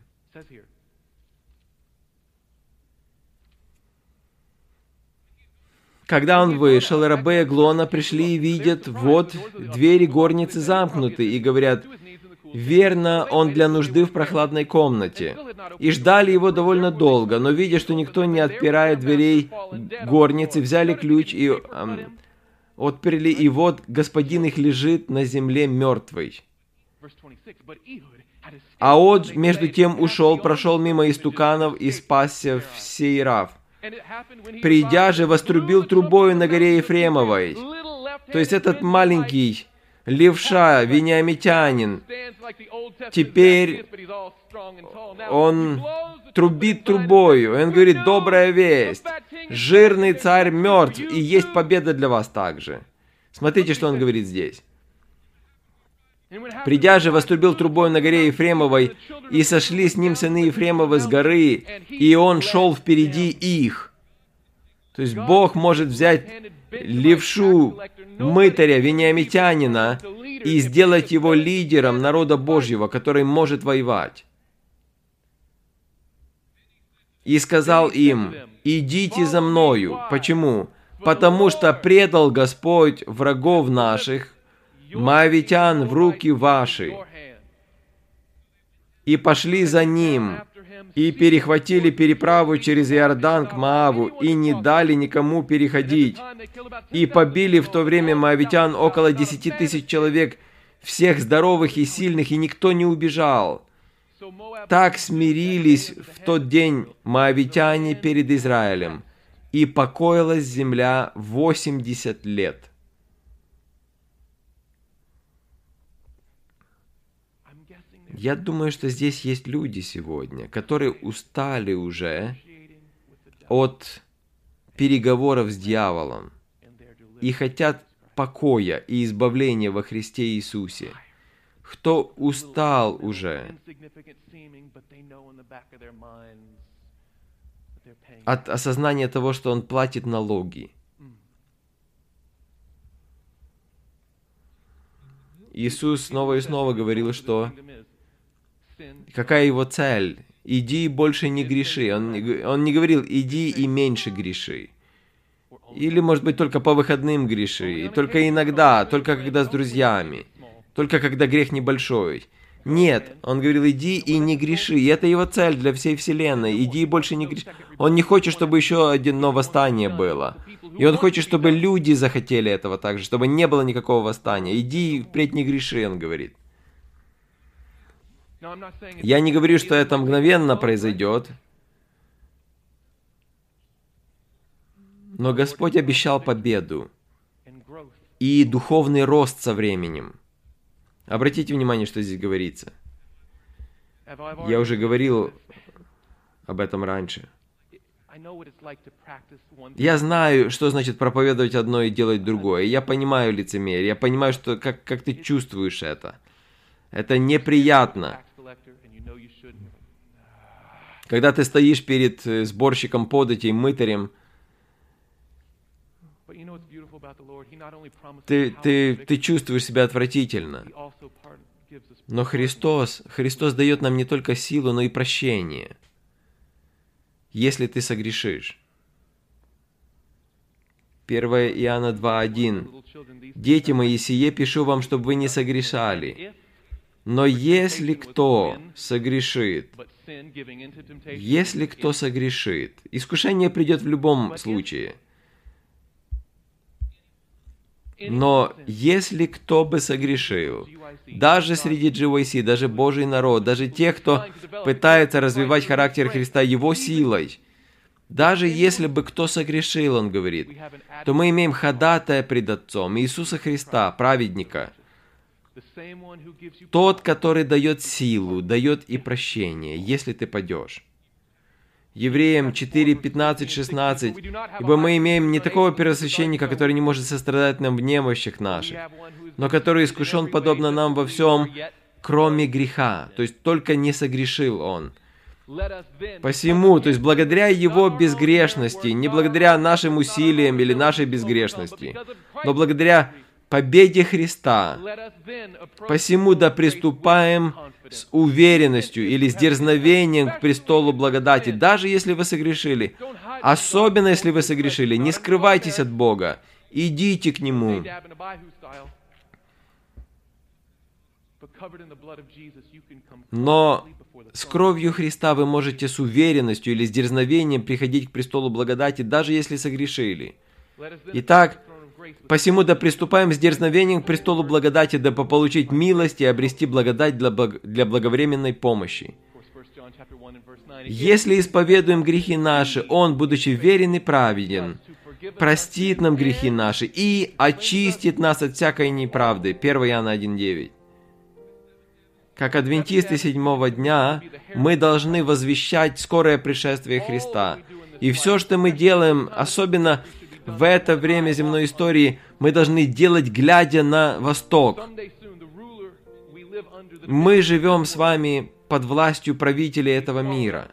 Когда он вышел, рабы Эглона пришли и видят, вот двери горницы замкнуты, и говорят, верно, он для нужды в прохладной комнате. И ждали его довольно долго, но видя, что никто не отпирает дверей горницы, взяли ключ и отперли, и вот господин их лежит на земле мертвый. А Аод, между тем, ушел, прошел мимо истуканов и спасся в Сейрав. Придя же, вострубил трубою на горе Ефремовой. То есть этот маленький левша, вениамитянин, теперь он трубит трубою. Он говорит, добрая весть, жирный царь мертв, и есть победа для вас также. Смотрите, что он говорит здесь. Придя же, вострубил трубой на горе Ефремовой, и сошли с ним сыны Ефремовы с горы, и он шел впереди их. То есть Бог может взять левшу, мытаря, вениамитянина, и сделать его лидером народа Божьего, который может воевать. И сказал им, идите за мною. Почему? Потому что предал Господь врагов наших, моавитян, в руки ваши. И пошли за ним, и перехватили переправу через Иордан к Моаву, и не дали никому переходить. И побили в то время моавитян около 10 000 человек, всех здоровых и сильных, и никто не убежал. Так смирились в тот день моавитяне перед Израилем, и покоилась земля 80 лет. Я думаю, что здесь есть люди сегодня, которые устали уже от переговоров с дьяволом и хотят покоя и избавления во Христе Иисусе. Кто устал уже от осознания того, что он платит налоги. Иисус снова и снова говорил, что какая его цель? Иди и больше не греши. Он не говорил, иди и меньше греши. Или, может быть, только по выходным греши. И только иногда, только когда с друзьями. Только когда грех небольшой. Нет, он говорил, иди и не греши. И это его цель для всей вселенной. Иди и больше не греши. Он не хочет, чтобы еще одно восстание было. И он хочет, чтобы люди захотели этого также, чтобы не было никакого восстания. Иди и впредь не греши, он говорит. Я не говорю, что это мгновенно произойдет, но Господь обещал победу и духовный рост со временем. Обратите внимание, что здесь говорится. Я уже говорил об этом раньше. Я знаю, что значит проповедовать одно и делать другое. Я понимаю лицемерие, я понимаю, что как ты чувствуешь это. Это неприятно. Когда ты стоишь перед сборщиком податей, мытарем, ты чувствуешь себя отвратительно. Но Христос дает нам не только силу, но и прощение, если ты согрешишь. 1 Иоанна 2:1. «Дети мои, сие пишу вам, чтобы вы не согрешали. Но если кто согрешит, искушение придет в любом случае. Но если кто бы согрешил, даже среди GYC, даже Божий народ, даже те, кто пытается развивать характер Христа Его силой, даже если бы кто согрешил, он говорит, то мы имеем ходатая пред Отцом, Иисуса Христа, праведника, тот, который дает силу, дает и прощение, если ты падешь. Евреям 4, 15, 16. «Ибо мы имеем не такого первосвященника, который не может сострадать нам в немощах наших, но который искушен подобно нам во всем, кроме греха». То есть только не согрешил он. Посему, то есть благодаря Его безгрешности, не благодаря нашим усилиям или нашей безгрешности, но благодаря победе Христа, посему да приступаем с уверенностью или с дерзновением к престолу благодати, даже если вы согрешили. Особенно, если вы согрешили, не скрывайтесь от Бога, идите к Нему. Но с кровью Христа вы можете с уверенностью или с дерзновением приходить к престолу благодати, даже если согрешили. Итак, посему да приступаем с дерзновением к престолу благодати, дабы получить милость и обрести благодать для благовременной помощи. Если исповедуем грехи наши, Он, будучи верен и праведен, простит нам грехи наши и очистит нас от всякой неправды. 1 Иоанна 1:9. Как адвентисты седьмого дня, мы должны возвещать скорое пришествие Христа. И все, что мы делаем, особенно в это время земной истории, мы должны делать, глядя на восток. Мы живем с вами под властью правителей этого мира.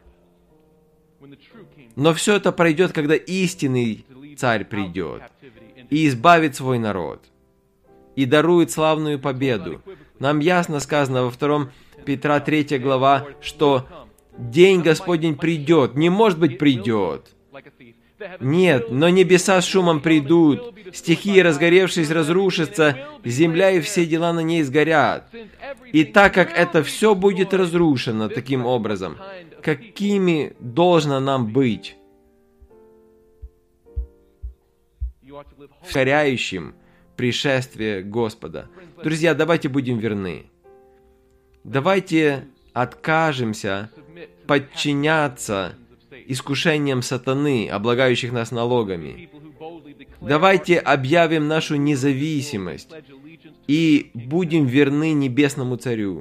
Но все это пройдет, когда истинный царь придет и избавит свой народ, и дарует славную победу. Нам ясно сказано во 2 Петра 3 глава, что день Господень придет. Не может быть придет. Нет, но небеса с шумом придут, стихии, разгоревшись, разрушатся, земля и все дела на ней сгорят. И так как это все будет разрушено таким образом, какими должно нам быть? Ускоряющим пришествие Господа. Друзья, давайте будем верны. Давайте откажемся подчиняться искушениям сатаны, облагающих нас налогами. Давайте объявим нашу независимость и будем верны Небесному Царю.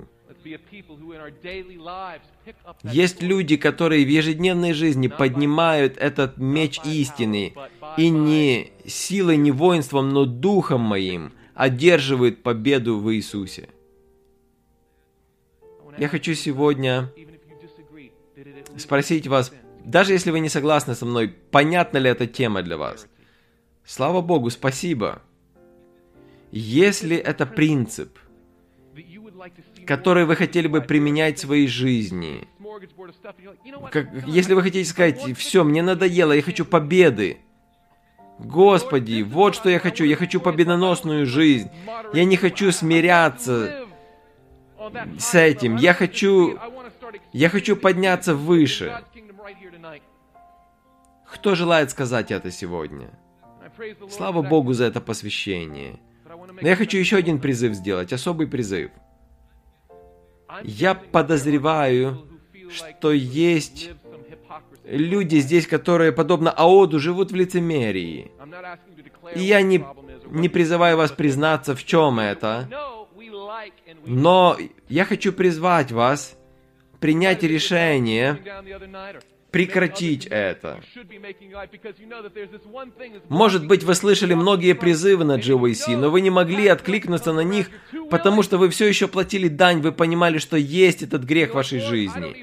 Есть люди, которые в ежедневной жизни поднимают этот меч истины и не силой, не воинством, но духом моим одерживают победу в Иисусе. Я хочу сегодня спросить вас, даже если вы не согласны со мной, понятна ли эта тема для вас? Слава Богу, спасибо. Если это принцип, который вы хотели бы применять в своей жизни, если вы хотите сказать, все, мне надоело, я хочу победы. Господи, вот что я хочу победоносную жизнь. Я не хочу смиряться с этим. Я хочу подняться выше. Кто желает сказать это сегодня? Слава Богу за это посвящение. Но я хочу еще один призыв сделать, особый призыв. Я подозреваю, что есть люди здесь, которые, подобно Аоду, живут в лицемерии. И я не призываю вас признаться, в чем это. Но я хочу призвать вас принять решение прекратить это. Может быть, вы слышали многие призывы на GYC, но вы не могли откликнуться на них, потому что вы все еще платили дань, вы понимали, что есть этот грех в вашей жизни.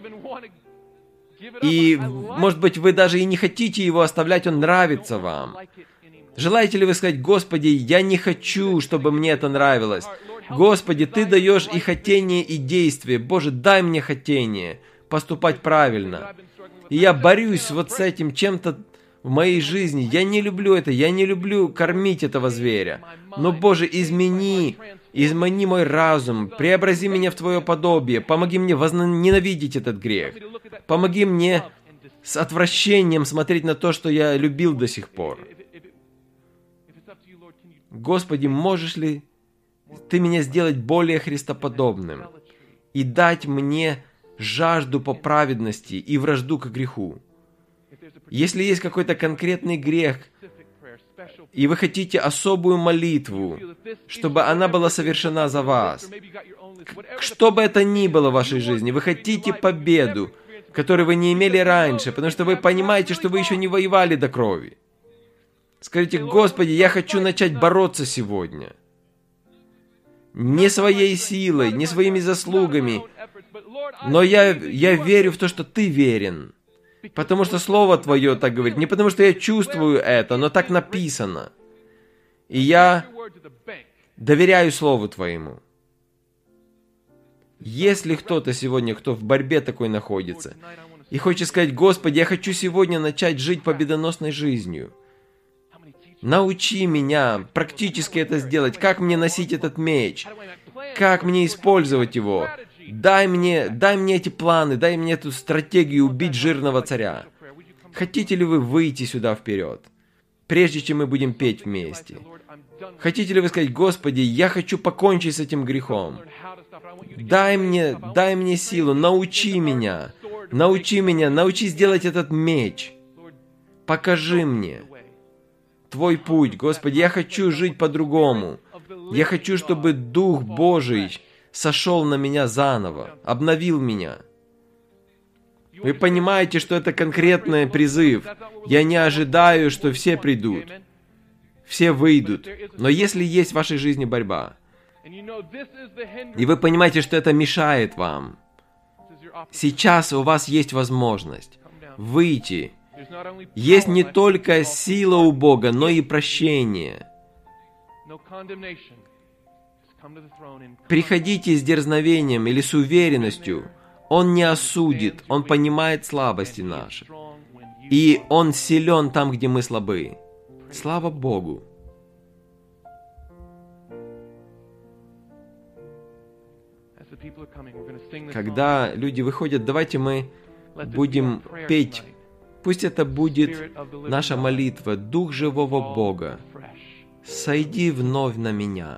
И, может быть, вы даже и не хотите его оставлять, он нравится вам. Желаете ли вы сказать: Господи, я не хочу, чтобы мне это нравилось. Господи, Ты даешь и хотение, и действие. Боже, дай мне хотение поступать правильно. И я борюсь вот с этим чем-то в моей жизни. Я не люблю это, я не люблю кормить этого зверя. Но, Боже, измени мой разум, преобрази меня в Твое подобие, помоги мне ненавидеть этот грех. Помоги мне с отвращением смотреть на то, что я любил до сих пор. Господи, можешь ли Ты меня сделать более христоподобным и дать мне жажду по праведности и вражду к греху? Если есть какой-то конкретный грех, и вы хотите особую молитву, чтобы она была совершена за вас, что бы это ни было в вашей жизни, вы хотите победу, которую вы не имели раньше, потому что вы понимаете, что вы еще не воевали до крови. Скажите: Господи, я хочу начать бороться сегодня. Не своей силой, не своими заслугами, но я верю в то, что Ты верен. Потому что Слово Твое так говорит. Не потому что я чувствую это, но так написано. И я доверяю Слову Твоему. Если кто-то сегодня, кто в борьбе такой находится, и хочет сказать: Господи, я хочу сегодня начать жить победоносной жизнью. Научи меня практически это сделать. Как мне носить этот меч? Как мне использовать его? Дай мне эти планы, дай мне эту стратегию убить жирного царя. Хотите ли вы выйти сюда вперед, прежде чем мы будем петь вместе? Хотите ли вы сказать: Господи, я хочу покончить с этим грехом. Дай мне силу, научи меня, научи сделать этот меч. Покажи мне Твой путь, Господи, я хочу жить по-другому. Я хочу, чтобы Дух Божий сошел на меня заново, обновил меня. Вы понимаете, что это конкретный призыв. Я не ожидаю, что все придут, все выйдут. Но если есть в вашей жизни борьба, и вы понимаете, что это мешает вам, сейчас у вас есть возможность выйти. Есть не только сила у Бога, но и прощение. Приходите с дерзновением или с уверенностью. Он не осудит, Он понимает слабости наши. И Он силен там, где мы слабы. Слава Богу! Когда люди выходят, давайте мы будем петь. Пусть это будет наша молитва. Дух живого Бога, сойди вновь на меня.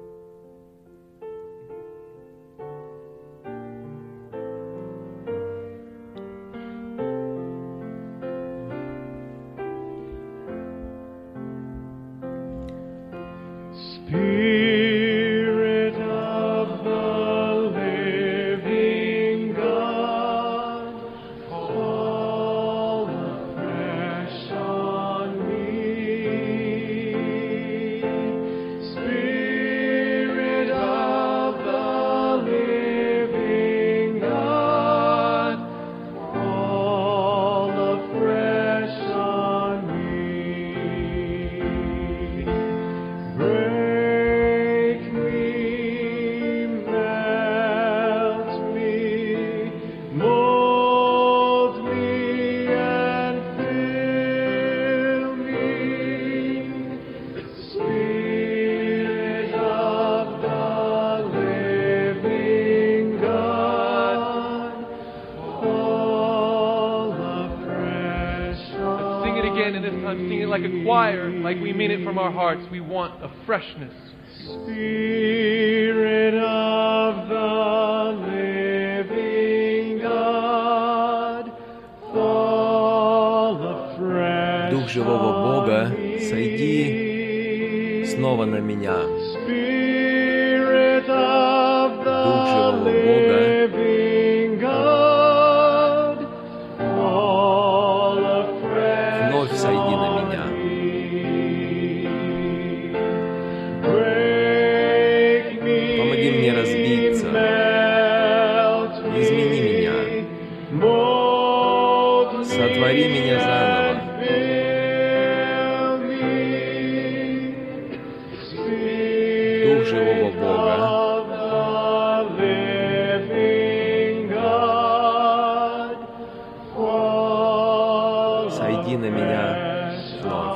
Like we mean it from our hearts. We want a freshness. Spirit of the living God, fall afresh. Дух живого Бога, сойди снова на меня. Spirit of Дух живого the Бога, living God, fall afresh. вновь сойди на меня. Помоги мне разбиться. Измени меня. Сотвори меня заново. Дух живого Бога, сойди на меня вновь.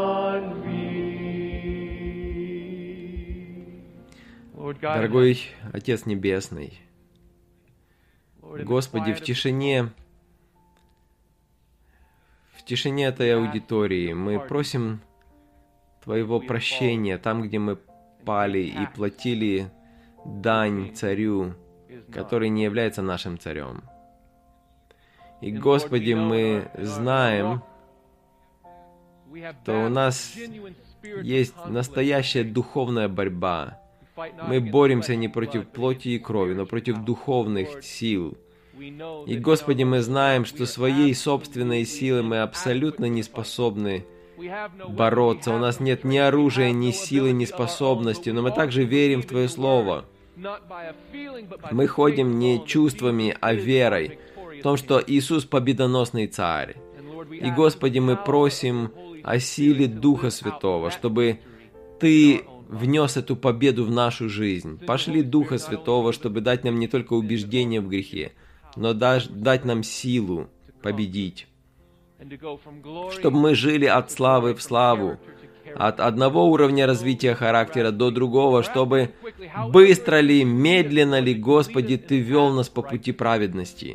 Дорогой Отец Небесный, Господи, в тишине этой аудитории мы просим Твоего прощения, там, где мы пали и платили дань царю, который не является нашим царем. И, Господи, мы знаем, что у нас есть настоящая духовная борьба. Мы боремся не против плоти и крови, но против духовных сил. И, Господи, мы знаем, что своей собственной силой мы абсолютно не способны бороться. У нас нет ни оружия, ни силы, ни способности, но мы также верим в Твое Слово. Мы ходим не чувствами, а верой в том, что Иисус победоносный Царь. И, Господи, мы просим о силе Духа Святого, чтобы Ты внес эту победу в нашу жизнь. Пошли Духа Святого, чтобы дать нам не только убеждение в грехе, но дать нам силу победить. Чтобы мы жили от славы в славу, от одного уровня развития характера до другого, чтобы быстро ли, медленно ли, Господи, Ты вел нас по пути праведности.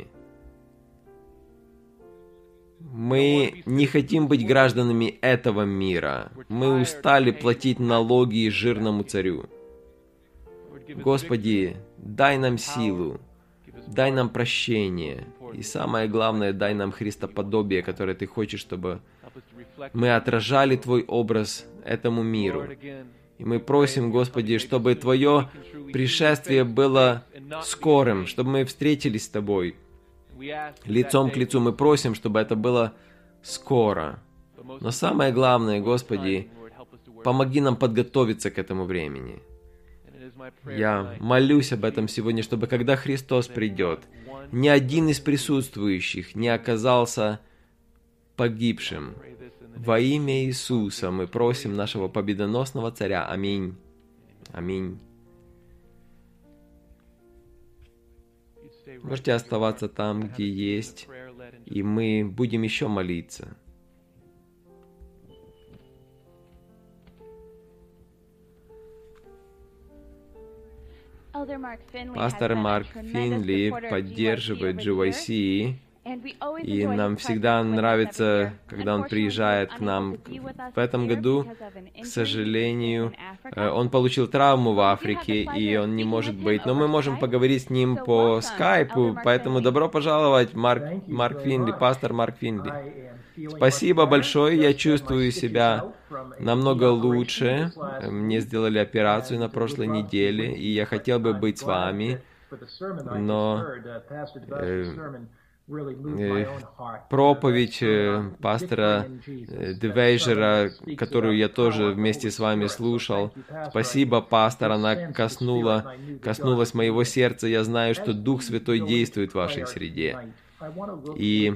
Мы не хотим быть гражданами этого мира. Мы устали платить налоги жирному царю. Господи, дай нам силу, дай нам прощение. И самое главное, дай нам христоподобие, которое Ты хочешь, чтобы мы отражали Твой образ этому миру. И мы просим, Господи, чтобы Твое пришествие было скорым, чтобы мы встретились с Тобой. Лицом к лицу мы просим, чтобы это было скоро. Но самое главное, Господи, помоги нам подготовиться к этому времени. Я молюсь об этом сегодня, чтобы когда Христос придет, ни один из присутствующих не оказался погибшим. Во имя Иисуса мы просим нашего победоносного Царя. Аминь. Аминь. Можете оставаться там, где есть, и мы будем еще молиться. Пастор Марк Финли поддерживает GYC, и нам всегда нравится, когда он приезжает к нам. В этом году, к сожалению, он получил травму в Африке, и он не может быть. Но мы можем поговорить с ним по скайпу, поэтому добро пожаловать, Марк Финли, пастор Марк Финли. Спасибо большое, я чувствую себя намного лучше. Мне сделали операцию на прошлой неделе, и я хотел бы быть с вами, но проповедь пастора Девейжера, которую я тоже вместе с вами слушал. Спасибо, пастор, она коснулась моего сердца. Я знаю, что Дух Святой действует в вашей среде. И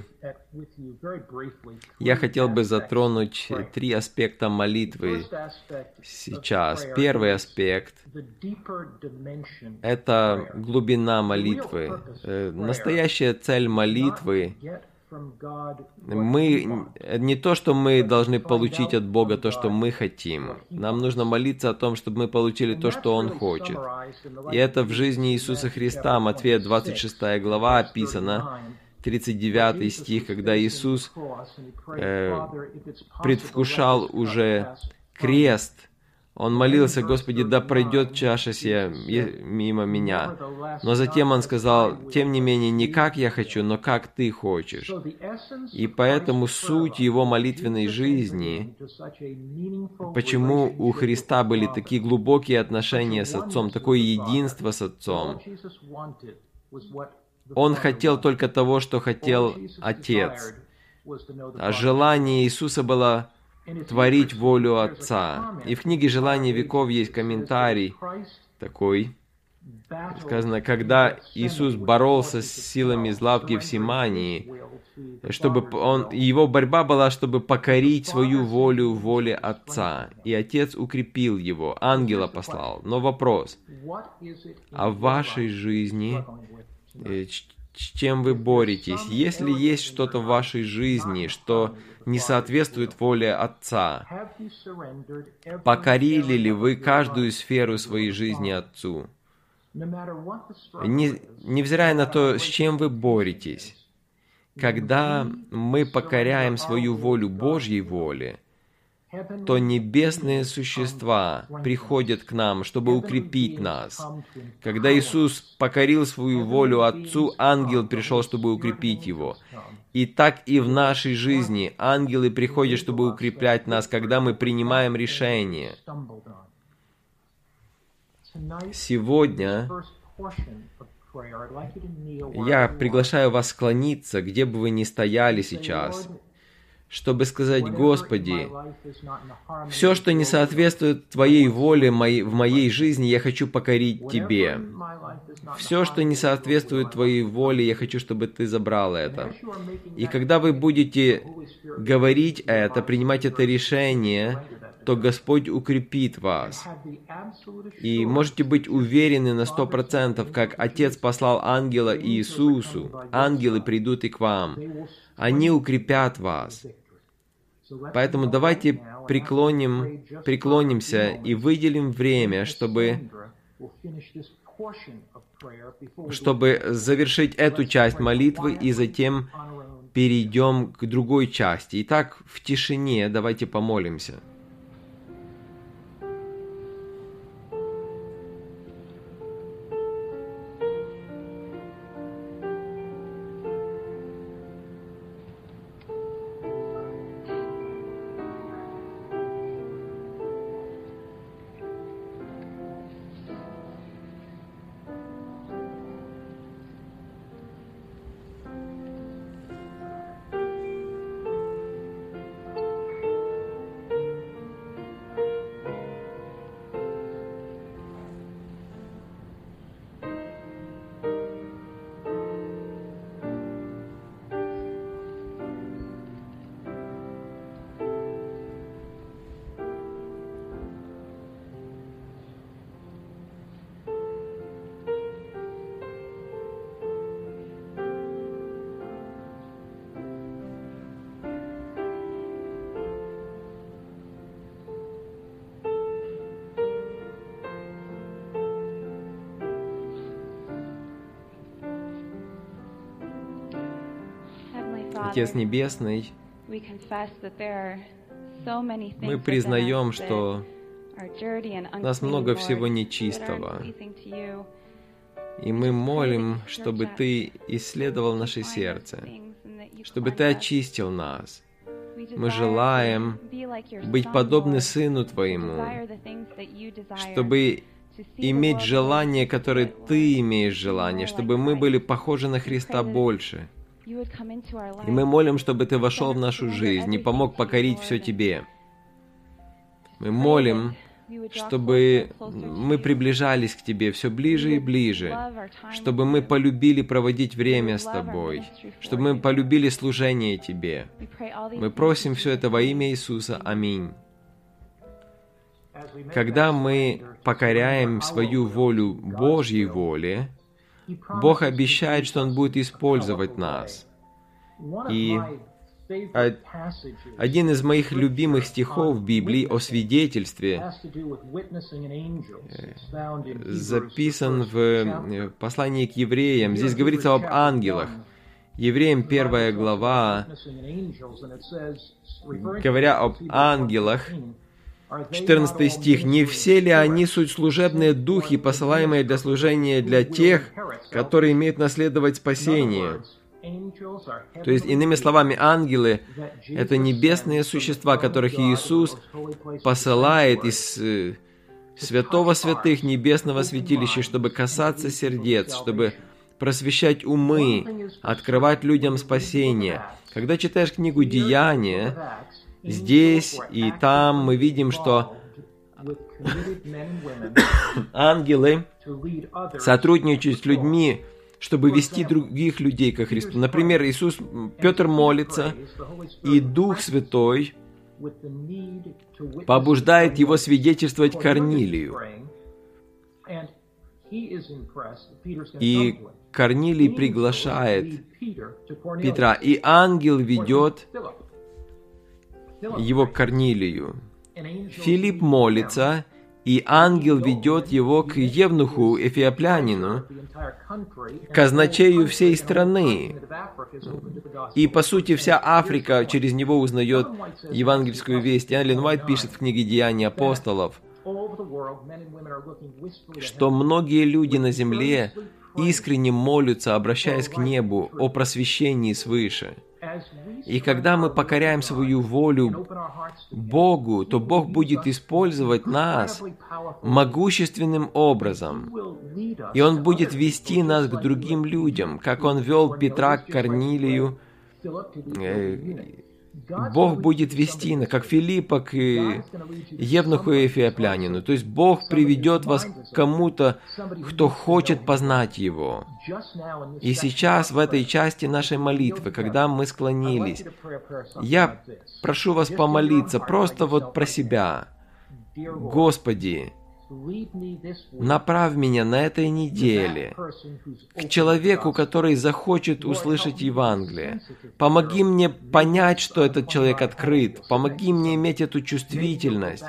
я хотел бы затронуть 3 аспекта молитвы сейчас. Первый аспект — это глубина молитвы. Настоящая цель молитвы — не то, что мы должны получить от Бога то, что мы хотим. Нам нужно молиться о том, чтобы мы получили то, что Он хочет. И это в жизни Иисуса Христа. Матфея 26 глава описано, 39 стих, когда Иисус предвкушал уже крест, Он молился: «Господи, да пройдет чаша сия мимо меня». Но затем Он сказал: «Тем не менее, не как я хочу, но как Ты хочешь». И поэтому суть Его молитвенной жизни, почему у Христа были такие глубокие отношения с Отцом, такое единство с Отцом, Он хотел только того, что хотел Отец. А желание Иисуса было творить волю Отца. И в книге «Желание веков» есть комментарий такой. Сказано, когда Иисус боролся с силами зла в Гефсимании, его борьба была, чтобы покорить свою волю воле Отца. И Отец укрепил его, ангела послал. Но вопрос: а в вашей жизни с чем вы боретесь? Если есть что-то в вашей жизни, что не соответствует воле Отца, покорили ли вы каждую сферу своей жизни Отцу? Невзирая на то, с чем вы боретесь, когда мы покоряем свою волю Божьей воле, то небесные существа приходят к нам, чтобы укрепить нас. Когда Иисус покорил свою волю Отцу, ангел пришел, чтобы укрепить его. И так и в нашей жизни ангелы приходят, чтобы укреплять нас, когда мы принимаем решение. Сегодня я приглашаю вас склониться, где бы вы ни стояли сейчас, чтобы сказать: «Господи, все, что не соответствует Твоей воле в моей жизни, я хочу покорить Тебе. Все, что не соответствует Твоей воле, я хочу, чтобы Ты забрал это». И когда вы будете говорить это, принимать это решение, то Господь укрепит вас. И можете быть уверены на 100%, как Отец послал ангела Иисусу, ангелы придут и к вам. Они укрепят вас. Поэтому давайте преклонимся и выделим время, чтобы завершить эту часть молитвы, и затем перейдем к другой части. Итак, в тишине давайте помолимся. Отец Небесный, мы признаем, что у нас много всего нечистого, и мы молим, чтобы Ты исследовал наше сердце, чтобы Ты очистил нас. Мы желаем быть подобны Сыну Твоему, чтобы иметь желание, которое Ты имеешь желание, чтобы мы были похожи на Христа больше. И мы молим, чтобы Ты вошел в нашу жизнь и помог покорить все Тебе. Мы молим, чтобы мы приближались к Тебе все ближе и ближе, чтобы мы полюбили проводить время с Тобой, чтобы мы полюбили служение Тебе. Мы просим все это во имя Иисуса. Аминь. Когда мы покоряем свою волю Божьей воле, Бог обещает, что Он будет использовать нас. И один из моих любимых стихов в Библии о свидетельстве записан в послании к евреям. Здесь говорится об ангелах. Евреям 1 глава, говоря об ангелах, 14 стих. «Не все ли они суть служебные духи, посылаемые для служения для тех, которые имеют наследовать спасение?» То есть, иными словами, ангелы — это небесные существа, которых Иисус посылает из святого святых небесного святилища, чтобы касаться сердец, чтобы просвещать умы, открывать людям спасение. Когда читаешь книгу «Деяния», здесь и там мы видим, что ангелы сотрудничают с людьми, чтобы вести других людей ко Христу. Например, Петр молится, и Дух Святой побуждает его свидетельствовать Корнилию. И Корнилий приглашает Петра, и ангел ведет его к Корнилию. Филипп молится, и ангел ведет его к евнуху Эфиоплянину, казначею всей страны. И, по сути, вся Африка через него узнает евангельскую весть. И Эллен Уайт пишет в книге «Деяния апостолов», что многие люди на земле искренне молятся, обращаясь к небу о просвещении свыше. И когда мы покоряем свою волю Богу, то Бог будет использовать нас могущественным образом. И Он будет вести нас к другим людям, как Он вел Петра к Корнилию. Бог будет вести нас, как Филиппа к евнуху Эфиоплянину. То есть Бог приведет вас к кому-то, кто хочет познать Его. И сейчас, в этой части нашей молитвы, когда мы склонились, я прошу вас помолиться просто вот про себя. Господи, направь меня на этой неделе к человеку, который захочет услышать Евангелие. Помоги мне понять, что этот человек открыт. Помоги мне иметь эту чувствительность.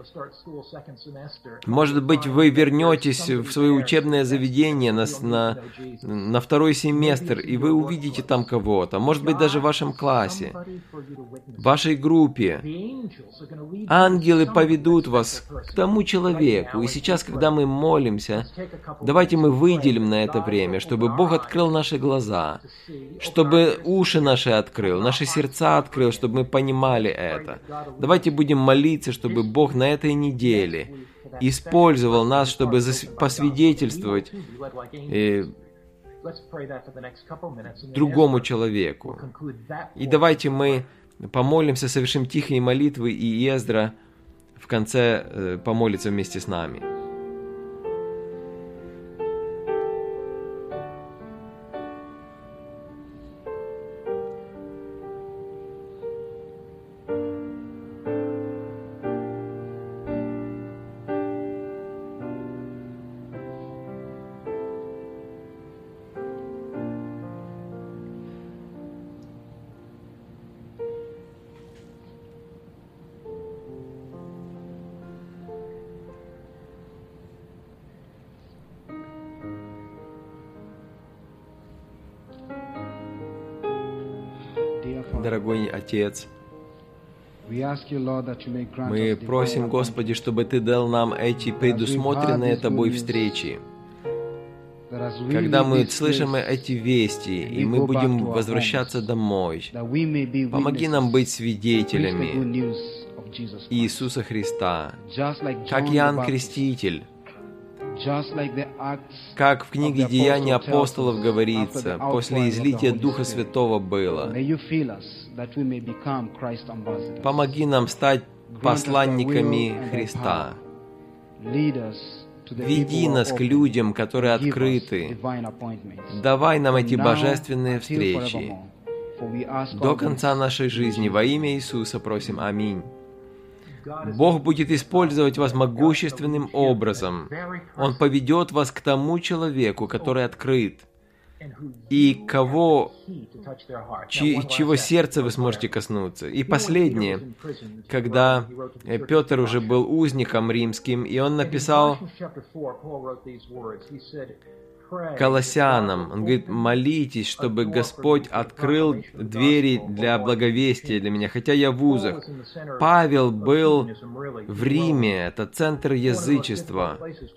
Может быть, вы вернетесь в свое учебное заведение на второй семестр, и вы увидите там кого-то. Может быть, даже в вашем классе, в вашей группе. Ангелы поведут вас к тому человеку. И сейчас, когда мы молимся, давайте мы выделим на это время, чтобы Бог открыл наши глаза, чтобы уши наши открыл, наши сердца открыл, чтобы мы понимали это. Давайте будем молиться, чтобы Бог на этой неделе использовал нас, чтобы посвидетельствовать другому человеку. И давайте мы помолимся, совершим тихие молитвы, и Ездра в конце помолится вместе с нами. Дорогой Отец, мы просим, Господи, чтобы Ты дал нам эти предусмотренные Тобой встречи. Когда мы слышим эти вести, и мы будем возвращаться домой, помоги нам быть свидетелями Иисуса Христа, как Иоанн Креститель, как в книге «Деяния апостолов» говорится, после излития Духа Святого было. Помоги нам стать посланниками Христа. Веди нас к людям, которые открыты. Давай нам эти божественные встречи. До конца нашей жизни. Во имя Иисуса просим. Аминь. Бог будет использовать вас могущественным образом. Он поведет вас к тому человеку, который открыт, и чего сердца вы сможете коснуться. И последнее, когда Петр уже был узником римским, и он написал Колоссянам, он говорит: молитесь, чтобы Господь открыл двери для благовестия для меня, хотя я в узах. Павел был в Риме, это центр язычества.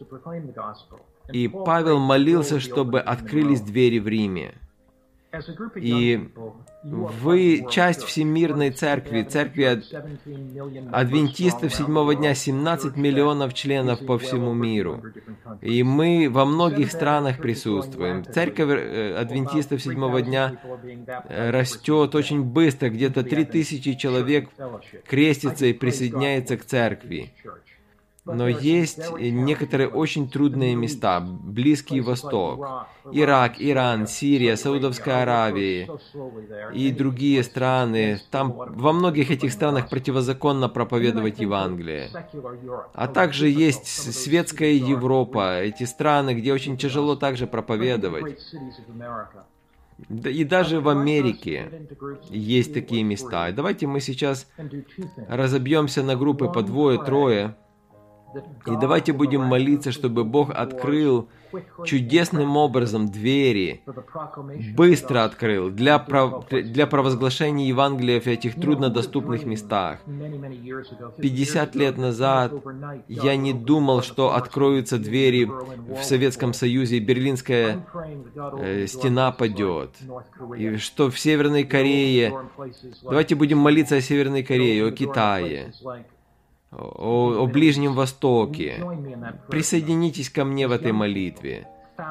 И Павел молился, чтобы открылись двери в Риме. И вы часть Всемирной Церкви, Церкви Адвентистов Седьмого Дня, 17 миллионов членов по всему миру. И мы во многих странах присутствуем. Церковь Адвентистов Седьмого Дня растет очень быстро, где-то 3000 человек крестится и присоединяется к церкви. Но есть некоторые очень трудные места. Близкий Восток, Ирак, Иран, Сирия, Саудовская Аравия и другие страны. Там во многих этих странах противозаконно проповедовать Евангелие. А также есть светская Европа, эти страны, где очень тяжело также проповедовать. И даже в Америке есть такие места. И давайте мы сейчас разобьемся на группы по 2-3. И давайте будем молиться, чтобы Бог открыл чудесным образом двери быстро открыл для провозглашения Евангелия в этих труднодоступных местах. 50 лет назад я не думал, что откроются двери в Советском Союзе, и Берлинская стена падет, и что в Северной Корее... Давайте будем молиться о Северной Корее, о Китае, о Ближнем Востоке. Присоединитесь ко мне в этой молитве.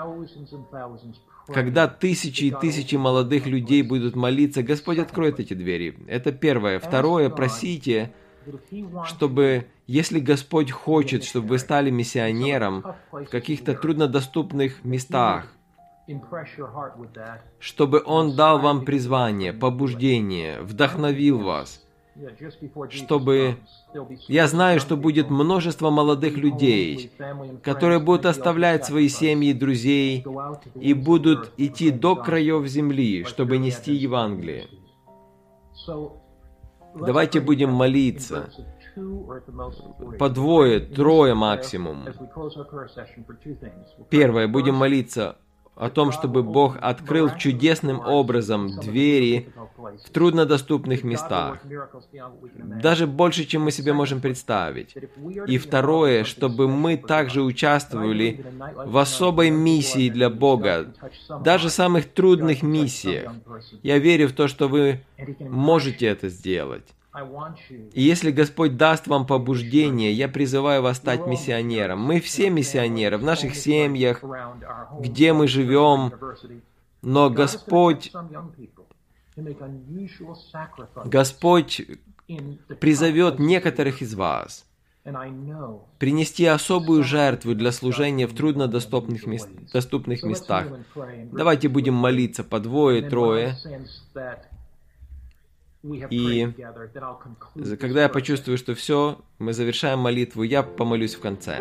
Когда тысячи и тысячи молодых людей будут молиться, Господь откроет эти двери. Это первое. Второе, просите, чтобы, если Господь хочет, чтобы вы стали миссионером в каких-то труднодоступных местах, чтобы Он дал вам призвание, побуждение, вдохновил вас, чтобы... Я знаю, что будет множество молодых людей, которые будут оставлять свои семьи и друзей и будут идти до краев земли, чтобы нести Евангелие. Давайте будем молиться. По двое, трое максимум. Первое, будем молиться о том, чтобы Бог открыл чудесным образом двери в труднодоступных местах, даже больше, чем мы себе можем представить. И второе, чтобы мы также участвовали в особой миссии для Бога, даже в самых трудных миссиях. Я верю в то, что вы можете это сделать. И если Господь даст вам побуждение, я призываю вас стать миссионером. Мы все миссионеры в наших семьях, где мы живем, но Господь призовет некоторых из вас принести особую жертву для служения в труднодоступных местах. Давайте будем молиться по двое, трое. И когда я почувствую, что все, мы завершаем молитву, я помолюсь в конце.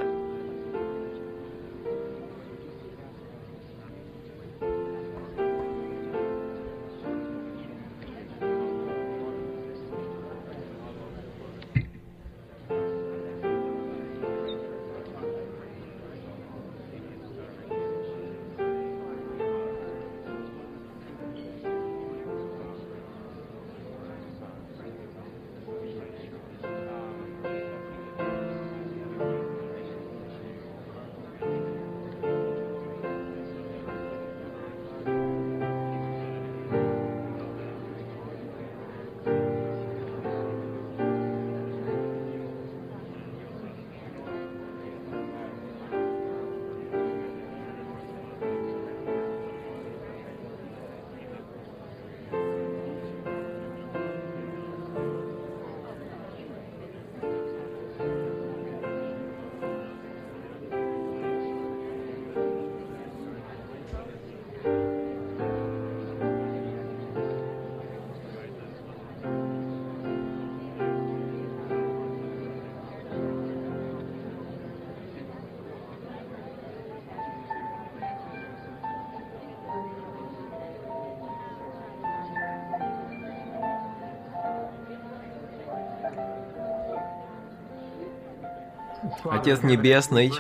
Отец Небесный,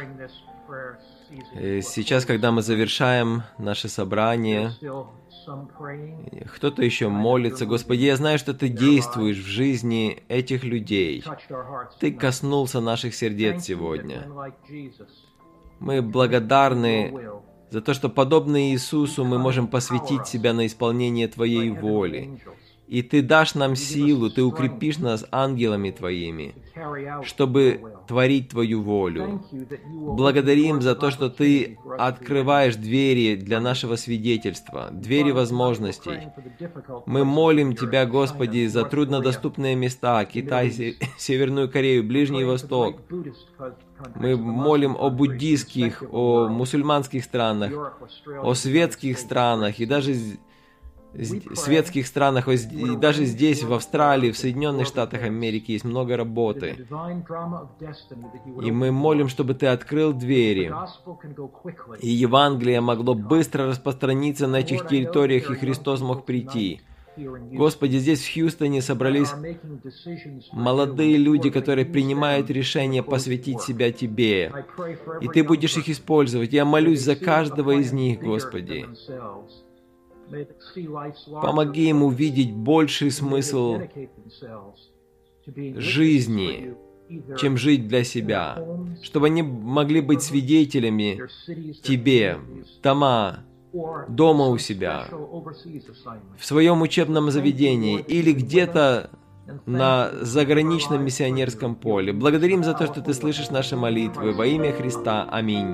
сейчас, когда мы завершаем наше собрание, кто-то еще молится. Господи, я знаю, что Ты действуешь в жизни этих людей. Ты коснулся наших сердец сегодня. Мы благодарны за то, что, подобно Иисусу, мы можем посвятить себя на исполнение Твоей воли. И Ты дашь нам силу, Ты укрепишь нас ангелами Твоими, чтобы творить Твою волю. Благодарим за то, что Ты открываешь двери для нашего свидетельства, двери возможностей. Мы молим Тебя, Господи, за труднодоступные места, Китай, Северную Корею, Ближний Восток. Мы молим о буддийских, о мусульманских странах, о светских странах и даже светских странах, и даже здесь, в Австралии, в Соединенных Штатах Америки есть много работы. И мы молим, чтобы Ты открыл двери, и Евангелие могло быстро распространиться на этих территориях, и Христос мог прийти. Господи, здесь в Хьюстоне собрались молодые люди, которые принимают решение посвятить себя Тебе. И Ты будешь их использовать. Я молюсь за каждого из них, Господи. Помоги им увидеть больший смысл жизни, чем жить для себя, чтобы они могли быть свидетелями Тебе, дома у себя, в своем учебном заведении или где-то на заграничном миссионерском поле. Благодарим за то, что Ты слышишь наши молитвы. Во имя Христа. Аминь.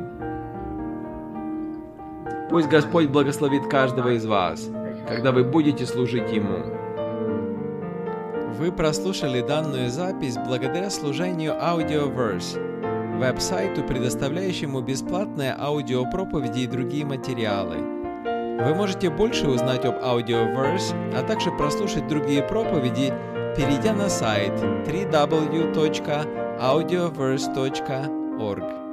Пусть Господь благословит каждого из вас, когда вы будете служить Ему. Вы прослушали данную запись благодаря служению Audioverse, веб-сайту, предоставляющему бесплатные аудиопроповеди и другие материалы. Вы можете больше узнать об Audioverse, а также прослушать другие проповеди, перейдя на сайт www.audioverse.org.